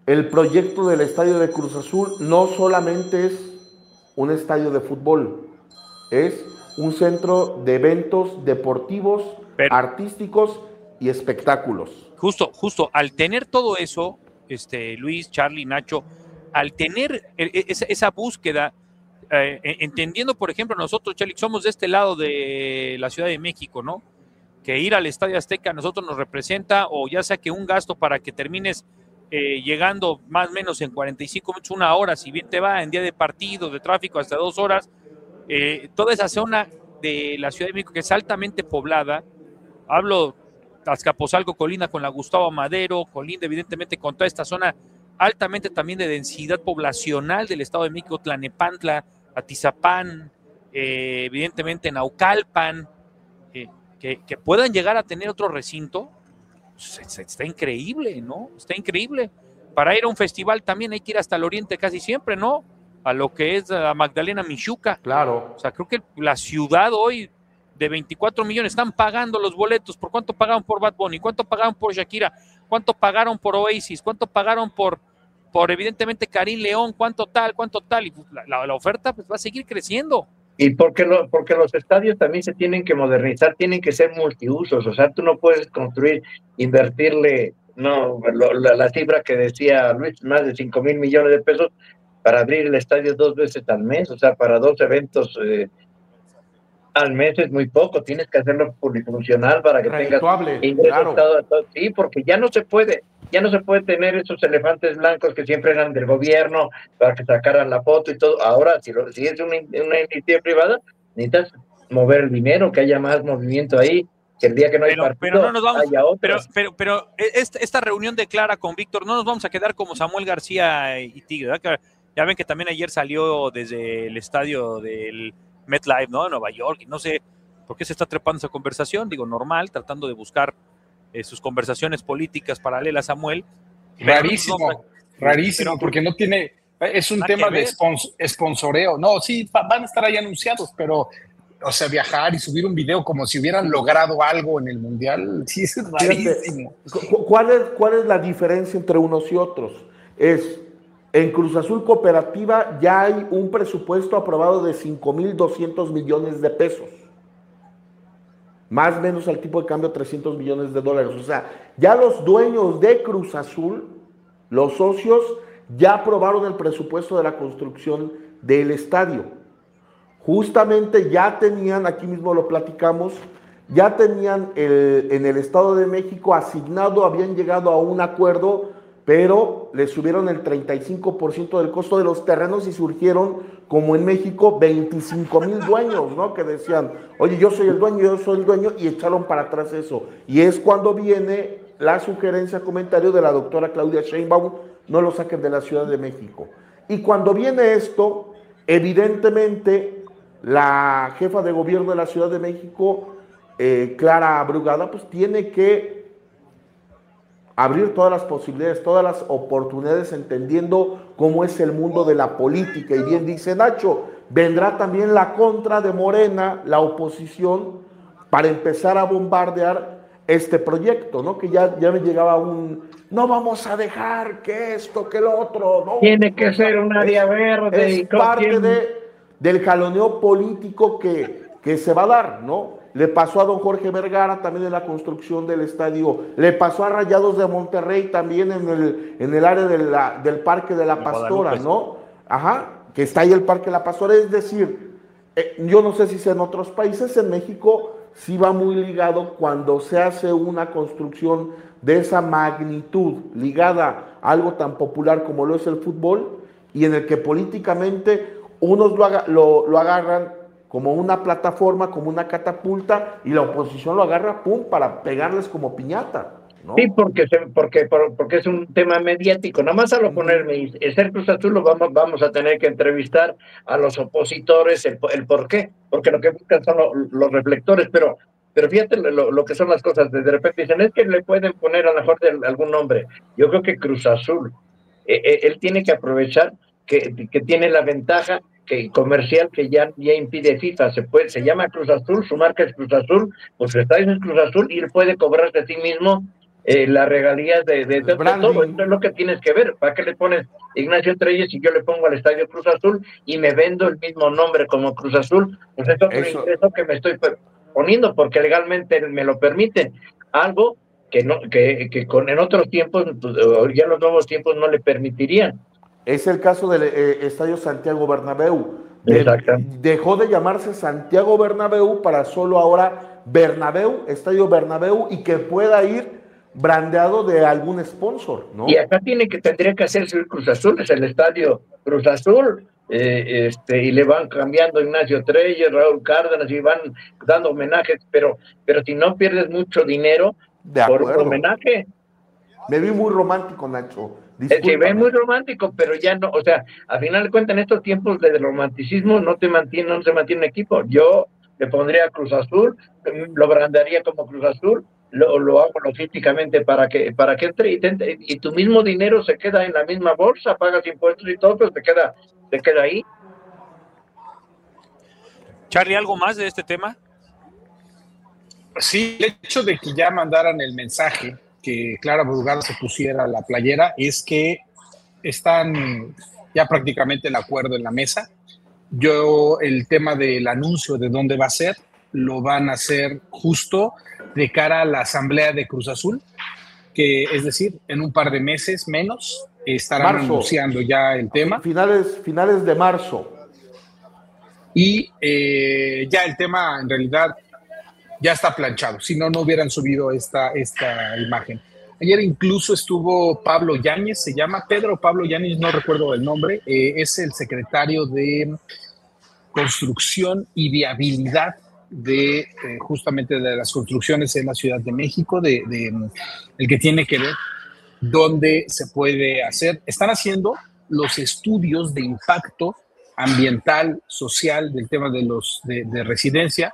el proyecto del estadio de Cruz Azul no solamente es un estadio de fútbol, es un centro de eventos deportivos, artísticos y espectáculos. Justo, al tener todo eso, Luis, Charlie, Nacho, al tener esa búsqueda, entendiendo, por ejemplo, nosotros, Charlie, somos de este lado de la Ciudad de México, ¿no? Que ir al Estadio Azteca a nosotros nos representa, o ya sea que un gasto para que termines llegando más o menos en 45 minutos, 1 hora, si bien te va, en día de partido, de tráfico, hasta 2 horas, toda esa zona de la Ciudad de México que es altamente poblada, hablo Azcapotzalco, colinda con la Gustavo Madero, colinda evidentemente con toda esta zona altamente también de densidad poblacional del Estado de México, Tlanepantla, Atizapán, evidentemente Naucalpan, que puedan llegar a tener otro recinto, pues, está increíble, ¿no? Está increíble. Para ir a un festival también hay que ir hasta el oriente casi siempre, ¿no? A lo que es la Magdalena Michuca. Claro. O sea, creo que la ciudad hoy de 24 millones están pagando los boletos. ¿Por cuánto pagaron por Bad Bunny? ¿Cuánto pagaron por Shakira? ¿Cuánto pagaron por Oasis? ¿Cuánto pagaron por evidentemente Karim León? ¿Cuánto tal? Y pues, la oferta pues, va a seguir creciendo. Y porque los estadios también se tienen que modernizar, tienen que ser multiusos, o sea, tú no puedes construir, invertirle, la cifra que decía Luis, más de 5,000 millones de pesos para abrir el estadio 2 veces al mes, o sea, para 2 eventos al mes es muy poco, tienes que hacerlo polifuncional para que tengas ingresos, claro. Sí, porque ya no se puede tener esos elefantes blancos que siempre eran del gobierno para que sacaran la foto y todo. Ahora, si es una iniciativa privada, necesitas mover el dinero, que haya más movimiento ahí, que el día que no hay partido, pero no nos vamos, haya otros. Pero esta reunión de Clara con Víctor, no nos vamos a quedar como Samuel García y Tigre, ¿verdad? Ya ven que también ayer salió desde el estadio del MetLife, ¿no? De Nueva York, y no sé por qué se está trepando esa conversación, digo, normal, tratando de buscar sus conversaciones políticas paralelas a Samuel. Rarísimo, porque no tiene, es un tema de sponsoreo. No, sí, van a estar ahí anunciados, pero, o sea, viajar y subir un video como si hubieran logrado algo en el Mundial, sí, es rarísimo. ¿Cuál es la diferencia entre unos y otros? En Cruz Azul Cooperativa ya hay un presupuesto aprobado de 5,200 millones de pesos. Más o menos al tipo de cambio $300 millones. O sea, ya los dueños de Cruz Azul, los socios, ya aprobaron el presupuesto de la construcción del estadio. Justamente ya tenían, aquí mismo lo platicamos, ya tenían en el Estado de México asignado, habían llegado a un acuerdo, pero le subieron el 35% del costo de los terrenos y surgieron, como en México, 25,000 dueños, ¿no? Que decían, oye, yo soy el dueño, y echaron para atrás eso. Y es cuando viene la sugerencia, comentario de la doctora Claudia Sheinbaum, no lo saquen de la Ciudad de México. Y cuando viene esto, evidentemente, la jefa de gobierno de la Ciudad de México, Clara Brugada, pues tiene que abrir todas las posibilidades, todas las oportunidades, entendiendo cómo es el mundo de la política. Y bien dice Nacho, vendrá también la contra de Morena, la oposición, para empezar a bombardear este proyecto, ¿no? Que ya me llegaba no vamos a dejar que esto, que lo otro, ¿no? Tiene que ser un área verde. Es parte del jaloneo político que se va a dar, ¿no? Le pasó a don Jorge Vergara también en la construcción del estadio, le pasó a Rayados de Monterrey también en el área del Parque de la Pastora, ¿no? Ajá, que está ahí el Parque de la Pastora. Es decir, yo no sé si es en otros países, en México sí va muy ligado cuando se hace una construcción de esa magnitud, ligada a algo tan popular como lo es el fútbol, y en el que políticamente unos lo agarran como una plataforma, como una catapulta, y la oposición lo agarra, pum, para pegarles como piñata, ¿no? Sí, porque es un tema mediático. Nada más a lo ponerme, ser Cruz Azul lo vamos a tener que entrevistar a los opositores, el por qué, porque lo que buscan son los reflectores, pero fíjate lo que son las cosas. De repente dicen, es que le pueden poner a lo mejor algún nombre. Yo creo que Cruz Azul, él tiene que aprovechar que tiene la ventaja comercial que ya impide FIFA. Se llama Cruz Azul, su marca es Cruz Azul, pues su estadio es Cruz Azul, y él puede cobrarse a sí mismo las regalías de todo. Esto es lo que tienes que ver. ¿Para qué le pones Ignacio Treyes y yo le pongo al Estadio Cruz Azul y me vendo el mismo nombre como Cruz Azul? Pues eso que me estoy poniendo, porque legalmente me lo permite. Algo que en otros tiempos, pues, ya los nuevos tiempos no le permitirían. Es el caso del Estadio Santiago Bernabéu. Exactamente. Dejó de llamarse Santiago Bernabéu para solo ahora Bernabéu, Estadio Bernabéu, y que pueda ir brandeado de algún sponsor, ¿no? Y acá tendría que hacerse el Cruz Azul, es el Estadio Cruz Azul, y le van cambiando Ignacio Treyes, Raúl Cárdenas, y van dando homenajes, pero si no pierdes mucho dinero por homenaje. Me vi muy romántico, Nacho. Se ve muy romántico, pero ya no, o sea, al final de cuentas, en estos tiempos de romanticismo no se mantiene un equipo. Yo le pondría Cruz Azul, lo brandaría como Cruz Azul, lo hago logísticamente para que entre y tu mismo dinero se queda en la misma bolsa, pagas impuestos y todo, pero se queda ahí. Charlie, ¿algo más de este tema? Sí, el hecho de que ya mandaran el mensaje que Clara Brugada se pusiera la playera es que están ya prácticamente el acuerdo en la mesa. El tema del anuncio de dónde va a ser, lo van a hacer justo de cara a la asamblea de Cruz Azul, que es decir, en un par de meses menos estarán anunciando ya el tema. Finales de marzo. Y ya el tema en realidad ya está planchado, si no, no hubieran subido esta imagen. Ayer incluso estuvo Pablo Yáñez, se llama Pedro Pablo Yáñez, no recuerdo el nombre, es el secretario de Construcción y Viabilidad de justamente de las construcciones en la Ciudad de México, el que tiene que ver dónde se puede hacer. Están haciendo los estudios de impacto ambiental, social del tema de residencia,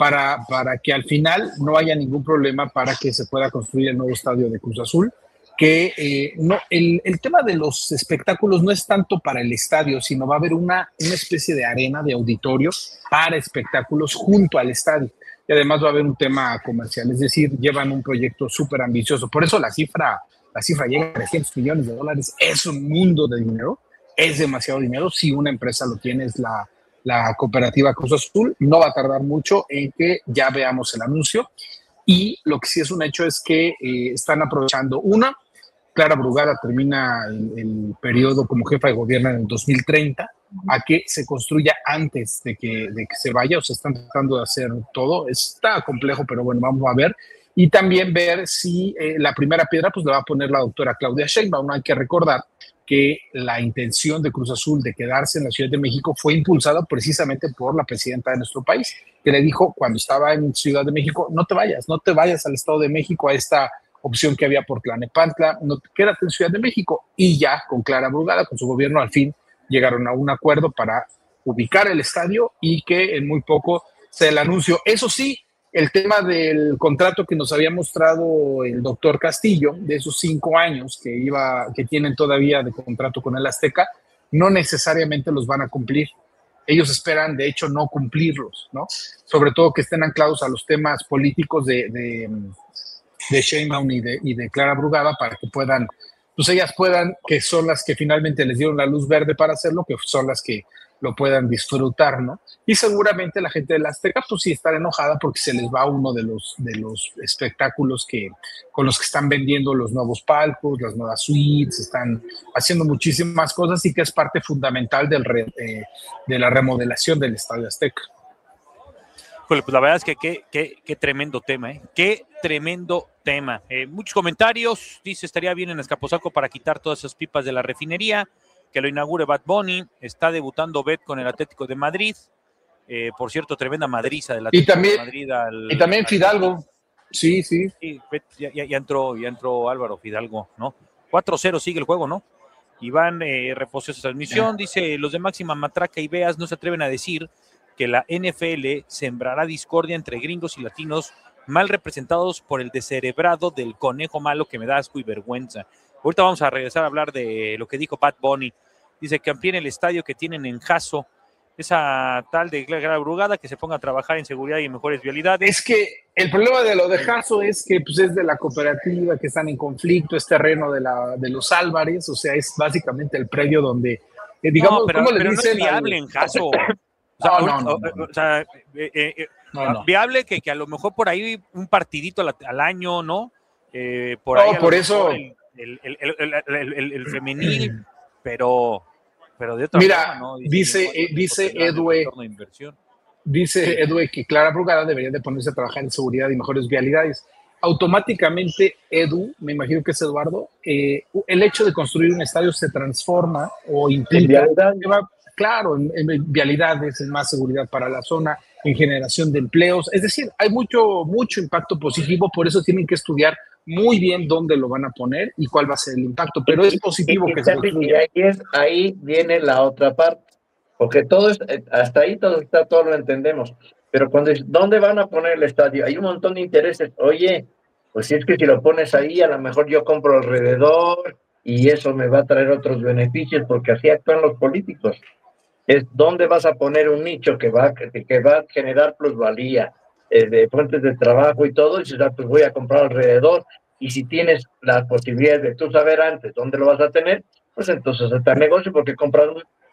para que al final no haya ningún problema para que se pueda construir el nuevo estadio de Cruz Azul, que el tema de los espectáculos no es tanto para el estadio, sino va a haber una especie de arena, de auditorio para espectáculos junto al estadio, y además va a haber un tema comercial, es decir, llevan un proyecto súper ambicioso, por eso la cifra llega a $300 millones, es un mundo de dinero, es demasiado dinero, si una empresa lo tiene es la cooperativa Cruz Azul, no va a tardar mucho en que ya veamos el anuncio, y lo que sí es un hecho es que están aprovechando Clara Brugada termina el periodo como jefa de gobierno en el 2030, a que se construya antes de que se vaya, o sea, están tratando de hacer todo, está complejo, pero bueno, vamos a ver, y también ver si la primera piedra pues la va a poner la doctora Claudia Sheinbaum. Hay que recordar que la intención de Cruz Azul de quedarse en la Ciudad de México fue impulsada precisamente por la presidenta de nuestro país, que le dijo cuando estaba en Ciudad de México, no te vayas al Estado de México, a esta opción que había por Tlalnepantla, quédate en Ciudad de México. Y ya con Clara Brugada, con su gobierno, al fin llegaron a un acuerdo para ubicar el estadio y que en muy poco se el anuncio. Eso sí, el tema del contrato que nos había mostrado el doctor Castillo, de esos 5 años que tienen todavía de contrato con el Azteca, no necesariamente los van a cumplir. Ellos esperan, de hecho, no cumplirlos, ¿no? Sobre todo que estén anclados a los temas políticos de Sheinbaum y de Clara Brugada, para que puedan, pues ellas puedan, que son las que finalmente les dieron la luz verde para hacerlo, que son las que lo puedan disfrutar, ¿no? Y seguramente la gente de la Azteca, pues sí estará enojada porque se les va uno de los espectáculos con los que están vendiendo los nuevos palcos, las nuevas suites, están haciendo muchísimas cosas y que es parte fundamental de la remodelación del Estadio Azteca. Pues la verdad es que qué tremendo tema, ¿eh? Qué tremendo tema. Muchos comentarios, dice, estaría bien en Azcapotzalco para quitar todas esas pipas de la refinería, que lo inaugure Bad Bunny, está debutando Bet con el Atlético de Madrid, por cierto, tremenda madriza del Atlético de Madrid. Y también Fidalgo, sí. Ya entró Álvaro Fidalgo, ¿no? 4-0 sigue el juego, ¿no? Iván reposeó esa transmisión, dice, los de Máxima Matraca y Beas no se atreven a decir que la NFL sembrará discordia entre gringos y latinos mal representados por el descerebrado del conejo malo que me da asco y vergüenza. Ahorita vamos a regresar a hablar de lo que dijo Bad Bunny. Dice que amplíen el estadio que tienen en Jaso esa tal de Clara Brugada, que se ponga a trabajar en seguridad y mejores vialidades. Es que el problema de lo de Jasso es que pues, es de la cooperativa, que están en conflicto, es terreno de los Álvarez, o sea, es básicamente el predio donde, digamos, no, pero, ¿cómo le pero dicen? no es viable en Jasso. Viable que a lo mejor por ahí un partidito al año, ¿no? Por eso el femenil, pero de otra mira, forma, ¿no? dice Edue que Clara Brugada debería de ponerse a trabajar en seguridad y mejores vialidades. Automáticamente, Edu, me imagino que es Eduardo, el hecho de construir un estadio se transforma o implica, claro, en vialidades, en más seguridad para la zona, en generación de empleos. Es decir, hay mucho impacto positivo, por eso tienen que estudiar muy bien dónde lo van a poner y cuál va a ser el impacto, pero es positivo que se construya. Y ahí viene la otra parte, porque hasta ahí todo lo entendemos, pero cuando ¿dónde van a poner el estadio? Hay un montón de intereses. Oye, pues si es que si lo pones ahí, a lo mejor yo compro alrededor y eso me va a traer otros beneficios, porque así actúan los políticos. Es dónde vas a poner un nicho que va a generar plusvalía, de fuentes de trabajo y todo, y si pues voy a comprar alrededor, y si tienes las posibilidades de tú saber antes dónde lo vas a tener, pues entonces está el negocio, porque compras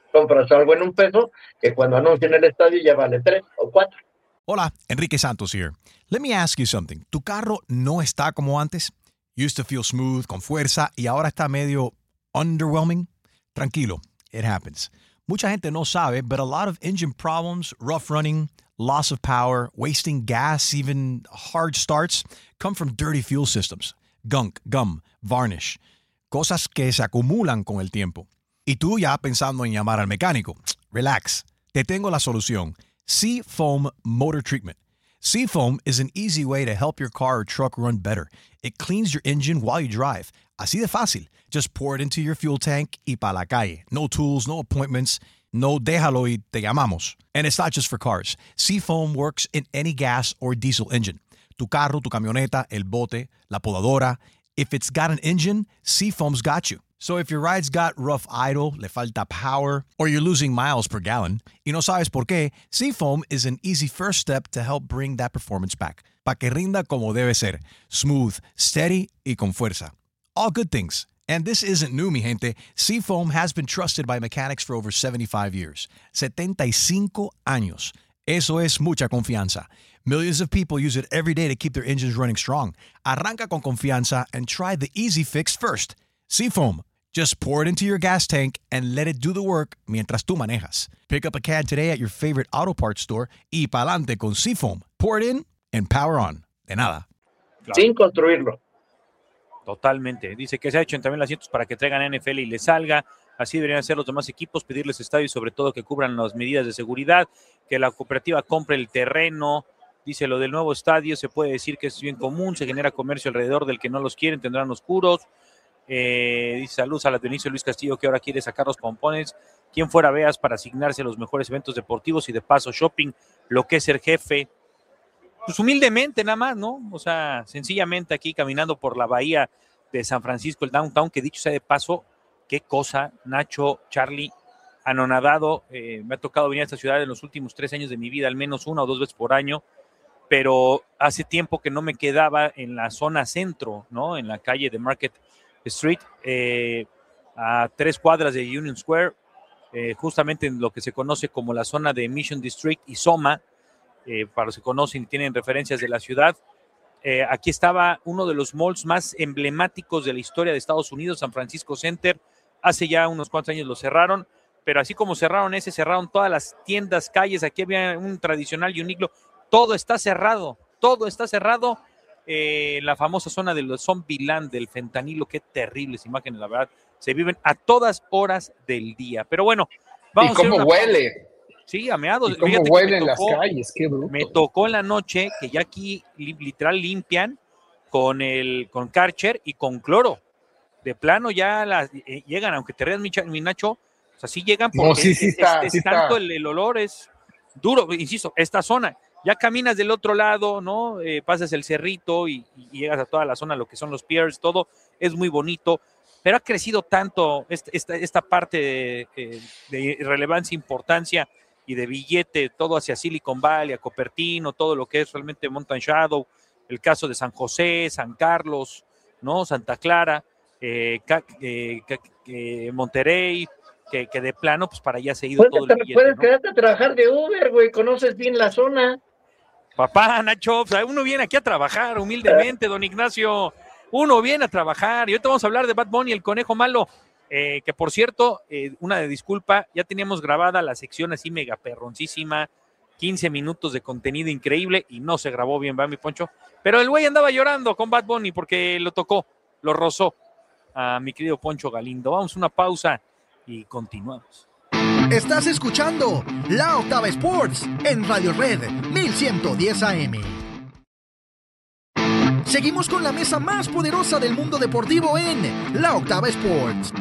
algo en $1 que cuando anuncien el estadio ya vale 3 o 4. Hola, Enrique Santos here. Let me ask you something. ¿Tu carro no está como antes? Used to feel smooth, con fuerza, y ahora está medio underwhelming? Tranquilo, it happens. Mucha gente no sabe, but a lot of engine problems, rough running, loss of power, wasting gas, even hard starts, come from dirty fuel systems. Gunk, gum, varnish. Cosas que se acumulan con el tiempo. Y tú ya pensando en llamar al mecánico. Relax. Te tengo la solución. Seafoam Motor Treatment. Seafoam is an easy way to help your car or truck run better. It cleans your engine while you drive. Así de fácil. Just pour it into your fuel tank y pa' la calle. No tools, no appointments. No déjalo y te llamamos. And it's not just for cars. Seafoam works in any gas or diesel engine. Tu carro, tu camioneta, el bote, la podadora. If it's got an engine, Seafoam's got you. So if your ride's got rough idle, le falta power, or you're losing miles per gallon, y no sabes por qué, Seafoam is an easy first step to help bring that performance back. Pa' que rinda como debe ser. Smooth, steady y con fuerza. All good things. And this isn't new, mi gente. Seafoam has been trusted by mechanics for over 75 years. 75 años. Eso es mucha confianza. Millions of people use it every day to keep their engines running strong. Arranca con confianza and try the easy fix first. Seafoam. Just pour it into your gas tank and let it do the work mientras tú manejas. Pick up a can today at your favorite auto parts store y pa'lante con Seafoam. Pour it in and power on. De nada. Claro. Sin construirlo. Totalmente. Dice que se ha hecho en también los asientos para que traigan a NFL y le salga. Así deberían ser los demás equipos, pedirles estadios y sobre todo que cubran las medidas de seguridad, que la cooperativa compre el terreno. Dice lo del nuevo estadio, se puede decir que es bien común, se genera comercio alrededor del que no los quieren, tendrán oscuros. Dice saludos a la Benicio Luis Castillo, que ahora quiere sacar los pompones. Quien fuera veas para asignarse a los mejores eventos deportivos y de paso shopping, lo que es ser jefe. Pues humildemente nada más, ¿no? O sea, sencillamente aquí caminando por la bahía de San Francisco, el downtown, que dicho sea de paso, qué cosa, Nacho, Charlie, anonadado. Me ha tocado venir a esta ciudad en los últimos 3 años de mi vida, al menos 1 o 2 veces por año, pero hace tiempo que no me quedaba en la zona centro, ¿no? En la calle de Market Street, a 3 cuadras de Union Square, justamente en lo que se conoce como la zona de Mission District y Soma, para los que conocen y tienen referencias de la ciudad. Aquí estaba uno de los malls más emblemáticos de la historia de Estados Unidos, San Francisco Center. Hace ya unos cuantos años lo cerraron, pero así como cerraron ese, cerraron todas las tiendas, calles. Aquí había un tradicional Uniqlo. Todo está cerrado, todo está cerrado. La famosa zona de los Zombieland, del fentanilo, qué terribles imágenes, la verdad. Se viven a todas horas del día. Pero bueno, vamos a ver. ¿Y cómo huele? Sí, a meados. ¿Y cómo huelen las calles? Qué bruto. Me tocó en la noche que ya aquí literal limpian con Karcher y con cloro. De plano ya llegan, aunque te rías mi Nacho, o sea, sí llegan porque no, sí está, tanto el olor es duro. Insisto, esta zona, ya caminas del otro lado, ¿no? Pasas el cerrito y llegas a toda la zona, lo que son los piers, todo es muy bonito, pero ha crecido tanto esta parte de relevancia, importancia y de billete, todo hacia Silicon Valley, a Cupertino, todo lo que es realmente Mountain Shadow, el caso de San José, San Carlos, ¿no? Santa Clara, Monterrey, que de plano, pues para allá se ha ido todo el billete, puedes ¿no? quedarte a trabajar de Uber, güey, conoces bien la zona. Papá, Nacho, pues uno viene aquí a trabajar humildemente, don Ignacio. Uno viene a trabajar. Y ahorita vamos a hablar de Bad Bunny, el conejo malo. Que por cierto, una de disculpa, ya teníamos grabada la sección así mega perroncísima, 15 minutos de contenido increíble y no se grabó bien, ¿va, mi Poncho? Pero el güey andaba llorando con Bad Bunny porque lo tocó, lo rozó a mi querido Poncho Galindo. Vamos a una pausa y continuamos. Estás escuchando La Octava Sports en Radio Red 1110 AM. Seguimos con la mesa más poderosa del mundo deportivo en La Octava Sports.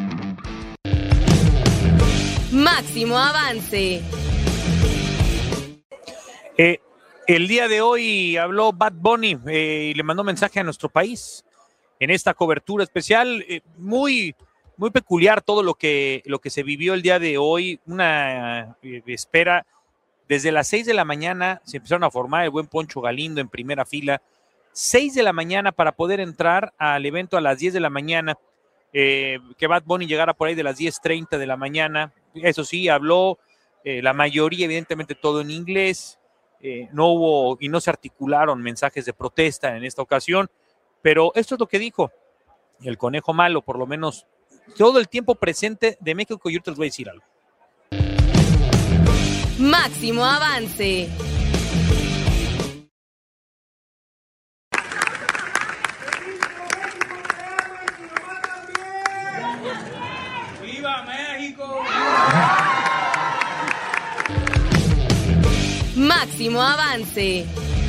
Máximo avance. El día de hoy habló Bad Bunny y le mandó mensaje a nuestro país en esta cobertura especial. Muy peculiar todo lo que se vivió el día de hoy. Una espera desde las 6 de la mañana. Se empezaron a formar el buen Poncho Galindo en primera fila. 6 de la mañana para poder entrar al evento a las 10 de la mañana. Que Bad Bunny llegara por ahí de las 10:30 de la mañana. Eso sí, habló la mayoría, evidentemente todo en inglés. No hubo y no se articularon mensajes de protesta en esta ocasión, pero esto es lo que dijo el conejo malo, por lo menos todo el tiempo presente de México. Y yo te les voy a decir algo. Máximo avance. ¡Viva México! Máximo avance.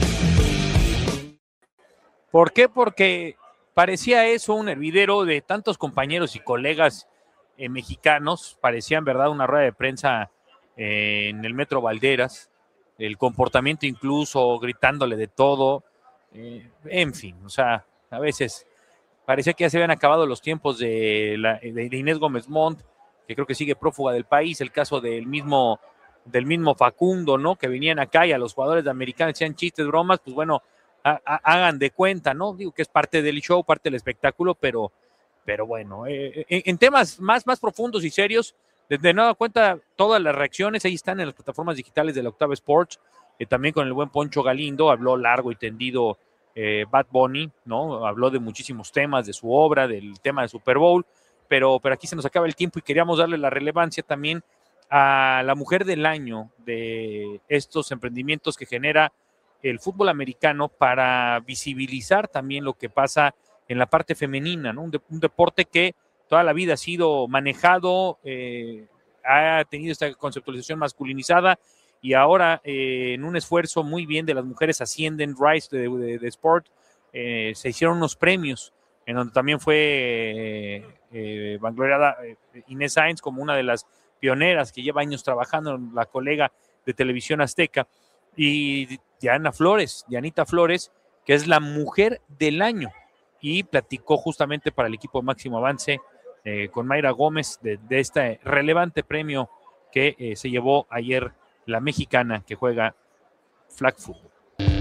¿Por qué? Porque parecía eso un hervidero de tantos compañeros y colegas mexicanos. Parecían, ¿verdad?, una rueda de prensa en el Metro Valderas. El comportamiento incluso, gritándole de todo. En fin, o sea, a veces parecía que ya se habían acabado los tiempos de Inés Gómez Montt, que creo que sigue prófuga del país. El caso del mismo Facundo, ¿no? Que venían acá y a los jugadores de Americana decían chistes, bromas, pues bueno, hagan de cuenta, ¿no? Digo que es parte del show, parte del espectáculo, pero bueno, en temas más profundos y serios, de nueva cuenta, todas las reacciones ahí están en las plataformas digitales de la Octava Sports. También con el buen Poncho Galindo habló largo y tendido Bad Bunny, ¿no? Habló de muchísimos temas, de su obra, del tema de Super Bowl, pero aquí se nos acaba el tiempo y queríamos darle la relevancia también a la mujer del año de estos emprendimientos que genera el fútbol americano para visibilizar también lo que pasa en la parte femenina, ¿no? Un deporte que toda la vida ha sido manejado, ha tenido esta conceptualización masculinizada y ahora en un esfuerzo muy bien de las mujeres Ascienden Rise de Sport, se hicieron unos premios en donde también fue vangloriada Inés Sáenz como una de las pioneras que lleva años trabajando, la colega de Televisión Azteca, y Dianita Flores, que es la mujer del año, y platicó justamente para el equipo Máximo Avance con Mayra Gómez de este relevante premio que se llevó ayer la mexicana que juega flag football.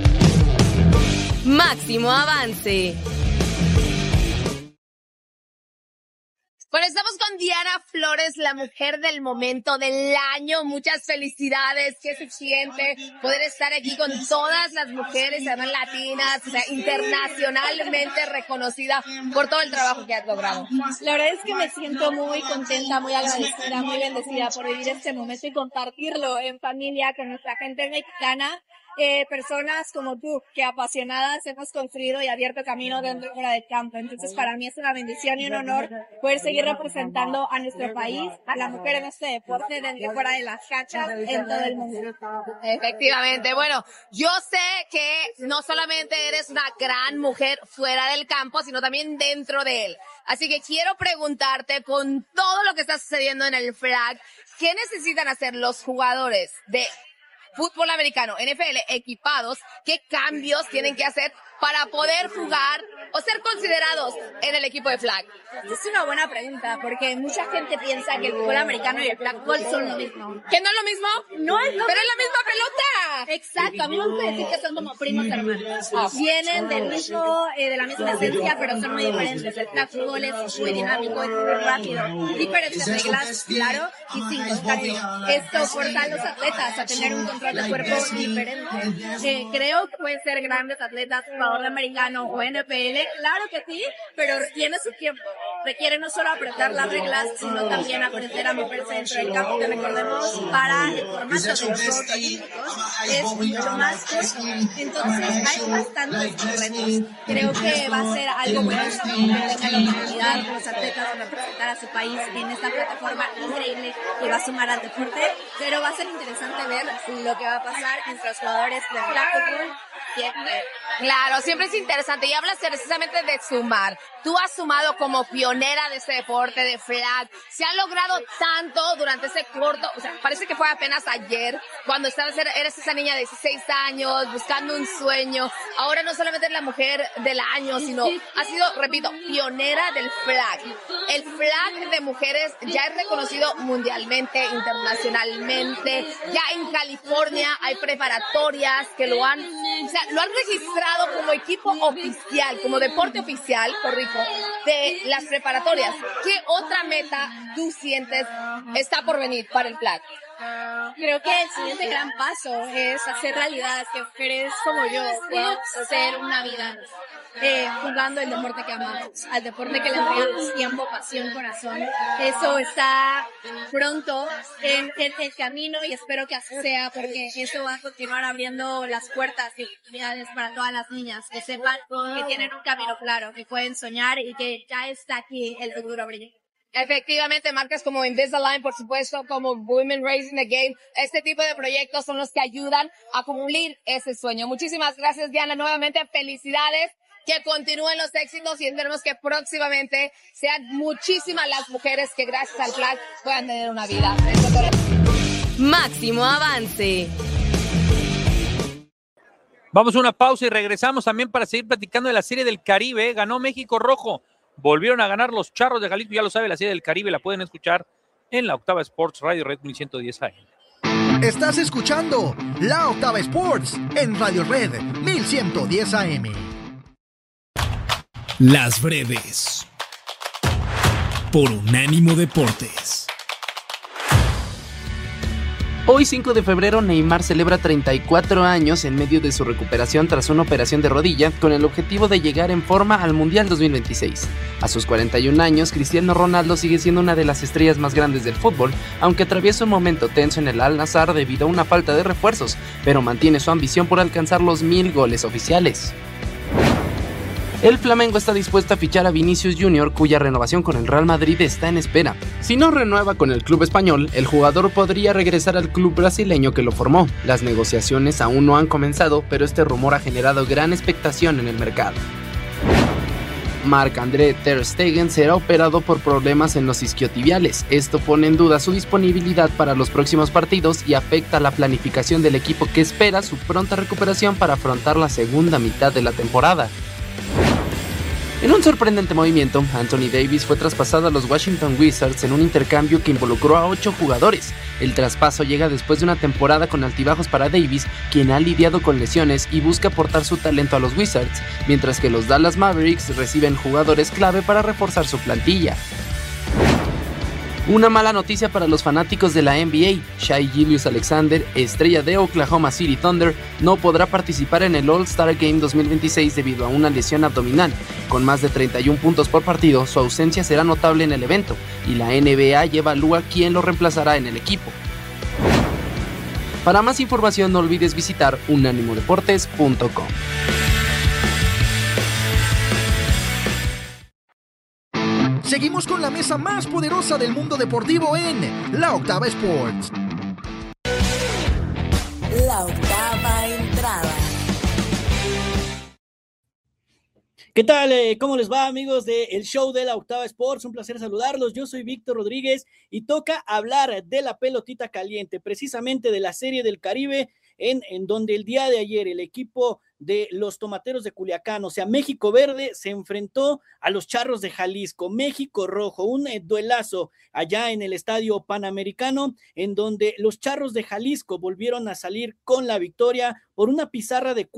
Máximo avance. Bueno, estamos con Diana Flores, la mujer del momento del año. Muchas felicidades. ¿Qué se siente poder estar aquí con todas las mujeres, además latinas, o sea, internacionalmente reconocida por todo el trabajo que has logrado? La verdad es que me siento muy contenta, muy agradecida, muy bendecida por vivir este momento y compartirlo en familia con nuestra gente mexicana. Personas como tú, que apasionadas hemos construido y abierto camino dentro y fuera del campo. Entonces, para mí es una bendición y un honor poder seguir representando a nuestro país, a la mujer en este deporte, dentro y fuera de las canchas, en todo el mundo. Efectivamente. Bueno, yo sé que no solamente eres una gran mujer fuera del campo, sino también dentro de él. Así que quiero preguntarte, con todo lo que está sucediendo en el flag, ¿qué necesitan hacer los jugadores de fútbol americano, NFL, equipados, ¿qué cambios tienen que hacer para poder jugar o ser considerados en el equipo de flag? Es una buena pregunta, porque mucha gente piensa que el fútbol americano y el flag ball son lo mismo. ¿Que no es lo mismo? No es lo ¡Pero es la misma pelota! Exacto, a mí me gusta decir que son como primos hermanos. Vienen del mismo, de la misma esencia, pero son muy diferentes. El flag football es muy dinámico, es muy rápido. Diferentes reglas, claro, y sin contacto. Esto forza a los atletas a tener un control de cuerpo diferente. Creo que pueden ser grandes atletas, jugador de americano o NFL, claro que sí, pero tiene su tiempo. Requiere no solo aprender las reglas, sino también aprender a moverse dentro del campo, que recordemos, para el formato de los Juegos Olímpicos es mucho más corto. Entonces hay bastantes retos. Creo que va a ser algo bueno que tengan la oportunidad los atletas de representar a su país en esta plataforma increíble que va a sumar al deporte, pero va a ser interesante ver lo que va a pasar entre los jugadores de flag football. Claro, siempre es interesante y hablas precisamente de sumar. Tú has sumado como pionera de este deporte de flag. Se ha logrado tanto durante ese corto, o sea, parece que fue apenas ayer cuando eres esa niña de 16 años buscando un sueño. Ahora no solamente es la mujer del año, sino ha sido, repito, pionera del flag. El flag de mujeres ya es reconocido mundialmente, internacionalmente. Ya en California hay preparatorias que lo han registrado como equipo oficial, como deporte oficial, corrijo, de las preparatorias. ¿Qué otra meta tú sientes está por venir para el flag? Creo que el siguiente gran paso es hacer realidad que mujeres como yo podamos hacer una vida jugando el deporte que amamos, al deporte que le entregamos tiempo, pasión, corazón. Eso está pronto en el camino y espero que así sea, porque eso va a continuar abriendo las puertas y oportunidades para todas las niñas, que sepan que tienen un camino claro, que pueden soñar y que ya está aquí el futuro brillante. Efectivamente, marcas como Invisalign, por supuesto, como Women Raising the Game, este tipo de proyectos son los que ayudan a cumplir ese sueño. Muchísimas gracias, Diana. Nuevamente, felicidades. Que continúen los éxitos y esperemos que próximamente sean muchísimas las mujeres que gracias al flag puedan tener una vida. Máximo avance. Vamos a una pausa y regresamos también para seguir platicando de la Serie del Caribe. Ganó México Rojo. Volvieron a ganar los Charros de Jalisco. Ya lo sabe, la Serie del Caribe la pueden escuchar en la Octava Sports Radio Red 1110 AM. Estás escuchando la Octava Sports en Radio Red 1110 AM. Las breves por Unánimo Deportes. Hoy 5 de febrero Neymar celebra 34 años en medio de su recuperación tras una operación de rodilla con el objetivo de llegar en forma al Mundial 2026. A sus 41 años, Cristiano Ronaldo sigue siendo una de las estrellas más grandes del fútbol, aunque atraviesa un momento tenso en el Al-Nassr debido a una falta de refuerzos, pero mantiene su ambición por alcanzar los 1000 goles oficiales. El Flamengo está dispuesto a fichar a Vinicius Jr., cuya renovación con el Real Madrid está en espera. Si no renueva con el club español, el jugador podría regresar al club brasileño que lo formó. Las negociaciones aún no han comenzado, pero este rumor ha generado gran expectación en el mercado. Marc-André Ter Stegen será operado por problemas en los isquiotibiales. Esto pone en duda su disponibilidad para los próximos partidos y afecta la planificación del equipo, que espera su pronta recuperación para afrontar la segunda mitad de la temporada. En un sorprendente movimiento, Anthony Davis fue traspasado a los Washington Wizards en un intercambio que involucró a 8 jugadores. El traspaso llega después de una temporada con altibajos para Davis, quien ha lidiado con lesiones y busca aportar su talento a los Wizards, mientras que los Dallas Mavericks reciben jugadores clave para reforzar su plantilla. Una mala noticia para los fanáticos de la NBA. Shai Gilgeous-Alexander, estrella de Oklahoma City Thunder, no podrá participar en el All-Star Game 2026 debido a una lesión abdominal. Con más de 31 puntos por partido, su ausencia será notable en el evento, y la NBA ya evalúa quién lo reemplazará en el equipo. Para más información no olvides visitar unanimodeportes.com. Seguimos con la mesa más poderosa del mundo deportivo en la Octava Sports. La octava entrada. ¿Qué tal? ¿Cómo les va, amigos del show de la Octava Sports? Un placer saludarlos. Yo soy Víctor Rodríguez y toca hablar de la pelotita caliente, precisamente de la Serie del Caribe, en donde el día de ayer el equipo de los Tomateros de Culiacán, o sea, México Verde se enfrentó a los Charros de Jalisco, México Rojo, un duelazo allá en el Estadio Panamericano, en donde los Charros de Jalisco volvieron a salir con la victoria por una pizarra de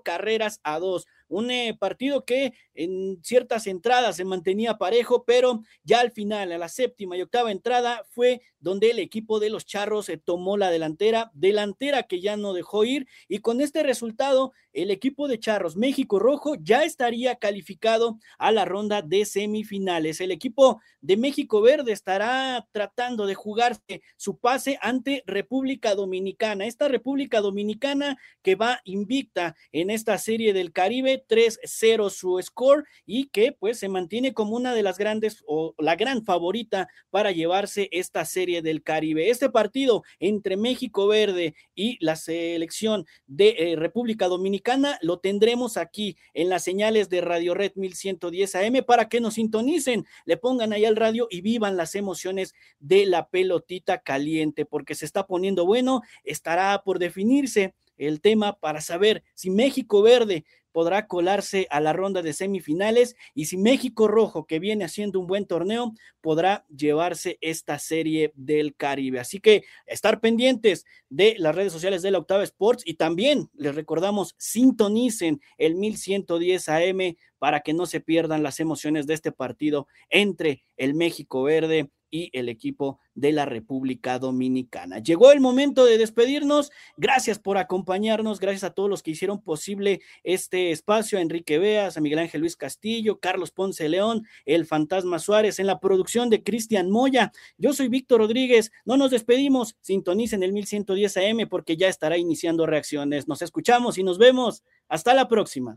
4-2. Un partido que en ciertas entradas se mantenía parejo, pero ya al final, a la séptima y octava entrada, fue donde el equipo de los Charros tomó la delantera que ya no dejó ir, y con este resultado, el equipo de Charros, México Rojo, ya estaría calificado a la ronda de semifinales. El equipo de México Verde estará tratando de jugarse su pase ante República Dominicana, esta República Dominicana que va invicta en esta serie del Caribe, 3-0 su score, y que pues se mantiene como una de las grandes o la gran favorita para llevarse esta serie del Caribe. Este partido entre México Verde y la selección de República Dominicana lo tendremos aquí en las señales de Radio Red 1110 AM para que nos sintonicen, le pongan ahí al radio y vivan las emociones de la pelotita caliente, porque se está poniendo bueno. Estará por definirse el tema para saber si México Verde podrá colarse a la ronda de semifinales y si México Rojo, que viene haciendo un buen torneo, podrá llevarse esta serie del Caribe. Así que estar pendientes de las redes sociales de la Octava Sports, y también les recordamos, sintonicen el 1110 AM para que no se pierdan las emociones de este partido entre el México Verde y el equipo de la República Dominicana. Llegó el momento de despedirnos. Gracias por acompañarnos, gracias a todos los que hicieron posible este espacio, a Enrique Beas, a Miguel Ángel Luis Castillo, Carlos Ponce León, el Fantasma Suárez, en la producción de Cristian Moya. Yo soy Víctor Rodríguez, no nos despedimos, sintonicen el 1110 AM porque ya estará iniciando Reacciones. Nos escuchamos y nos vemos. Hasta la próxima.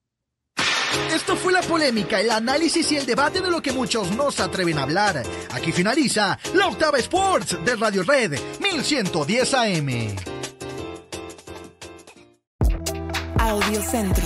Esto fue la polémica, el análisis y el debate de lo que muchos no se atreven a hablar. Aquí finaliza la Octava Sports de Radio Red 1110 AM. Audiocentro.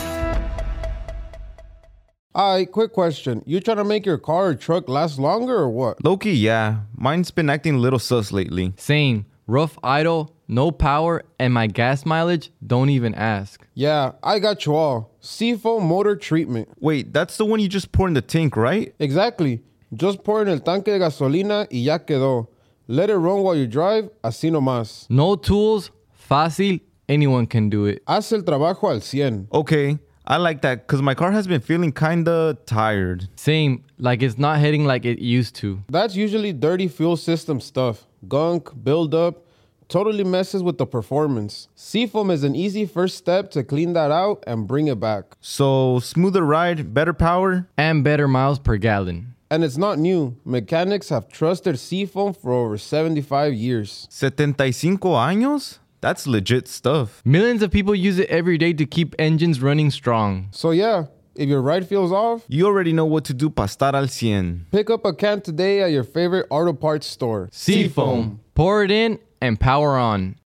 Quick question. You trying to make your car or truck last longer or what? Low-key, yeah. Mine's been acting a little sus lately. Same. Rough idle, no power, and my gas mileage, don't even ask. Yeah, I got you all. Seafoam Motor Treatment. Wait, that's the one you just pour in the tank, right? Exactly. Just pour in el tanque de gasolina y ya quedó. Let it run while you drive, así nomás. No tools, fácil, anyone can do it. Haz el trabajo al 100. Okay, I like that because my car has been feeling kinda tired. Same, like it's not hitting like it used to. That's usually dirty fuel system stuff. Gunk, buildup, totally messes with the performance. Seafoam is an easy first step to clean that out and bring it back. So, smoother ride, better power, and better miles per gallon. And it's not new. Mechanics have trusted Seafoam for over 75 years. 75 años? That's legit stuff. Millions of people use it every day to keep engines running strong. So yeah, if your ride feels off, you already know what to do para estar al 100. Pick up a can today at your favorite auto parts store. Seafoam. Pour it in and power on.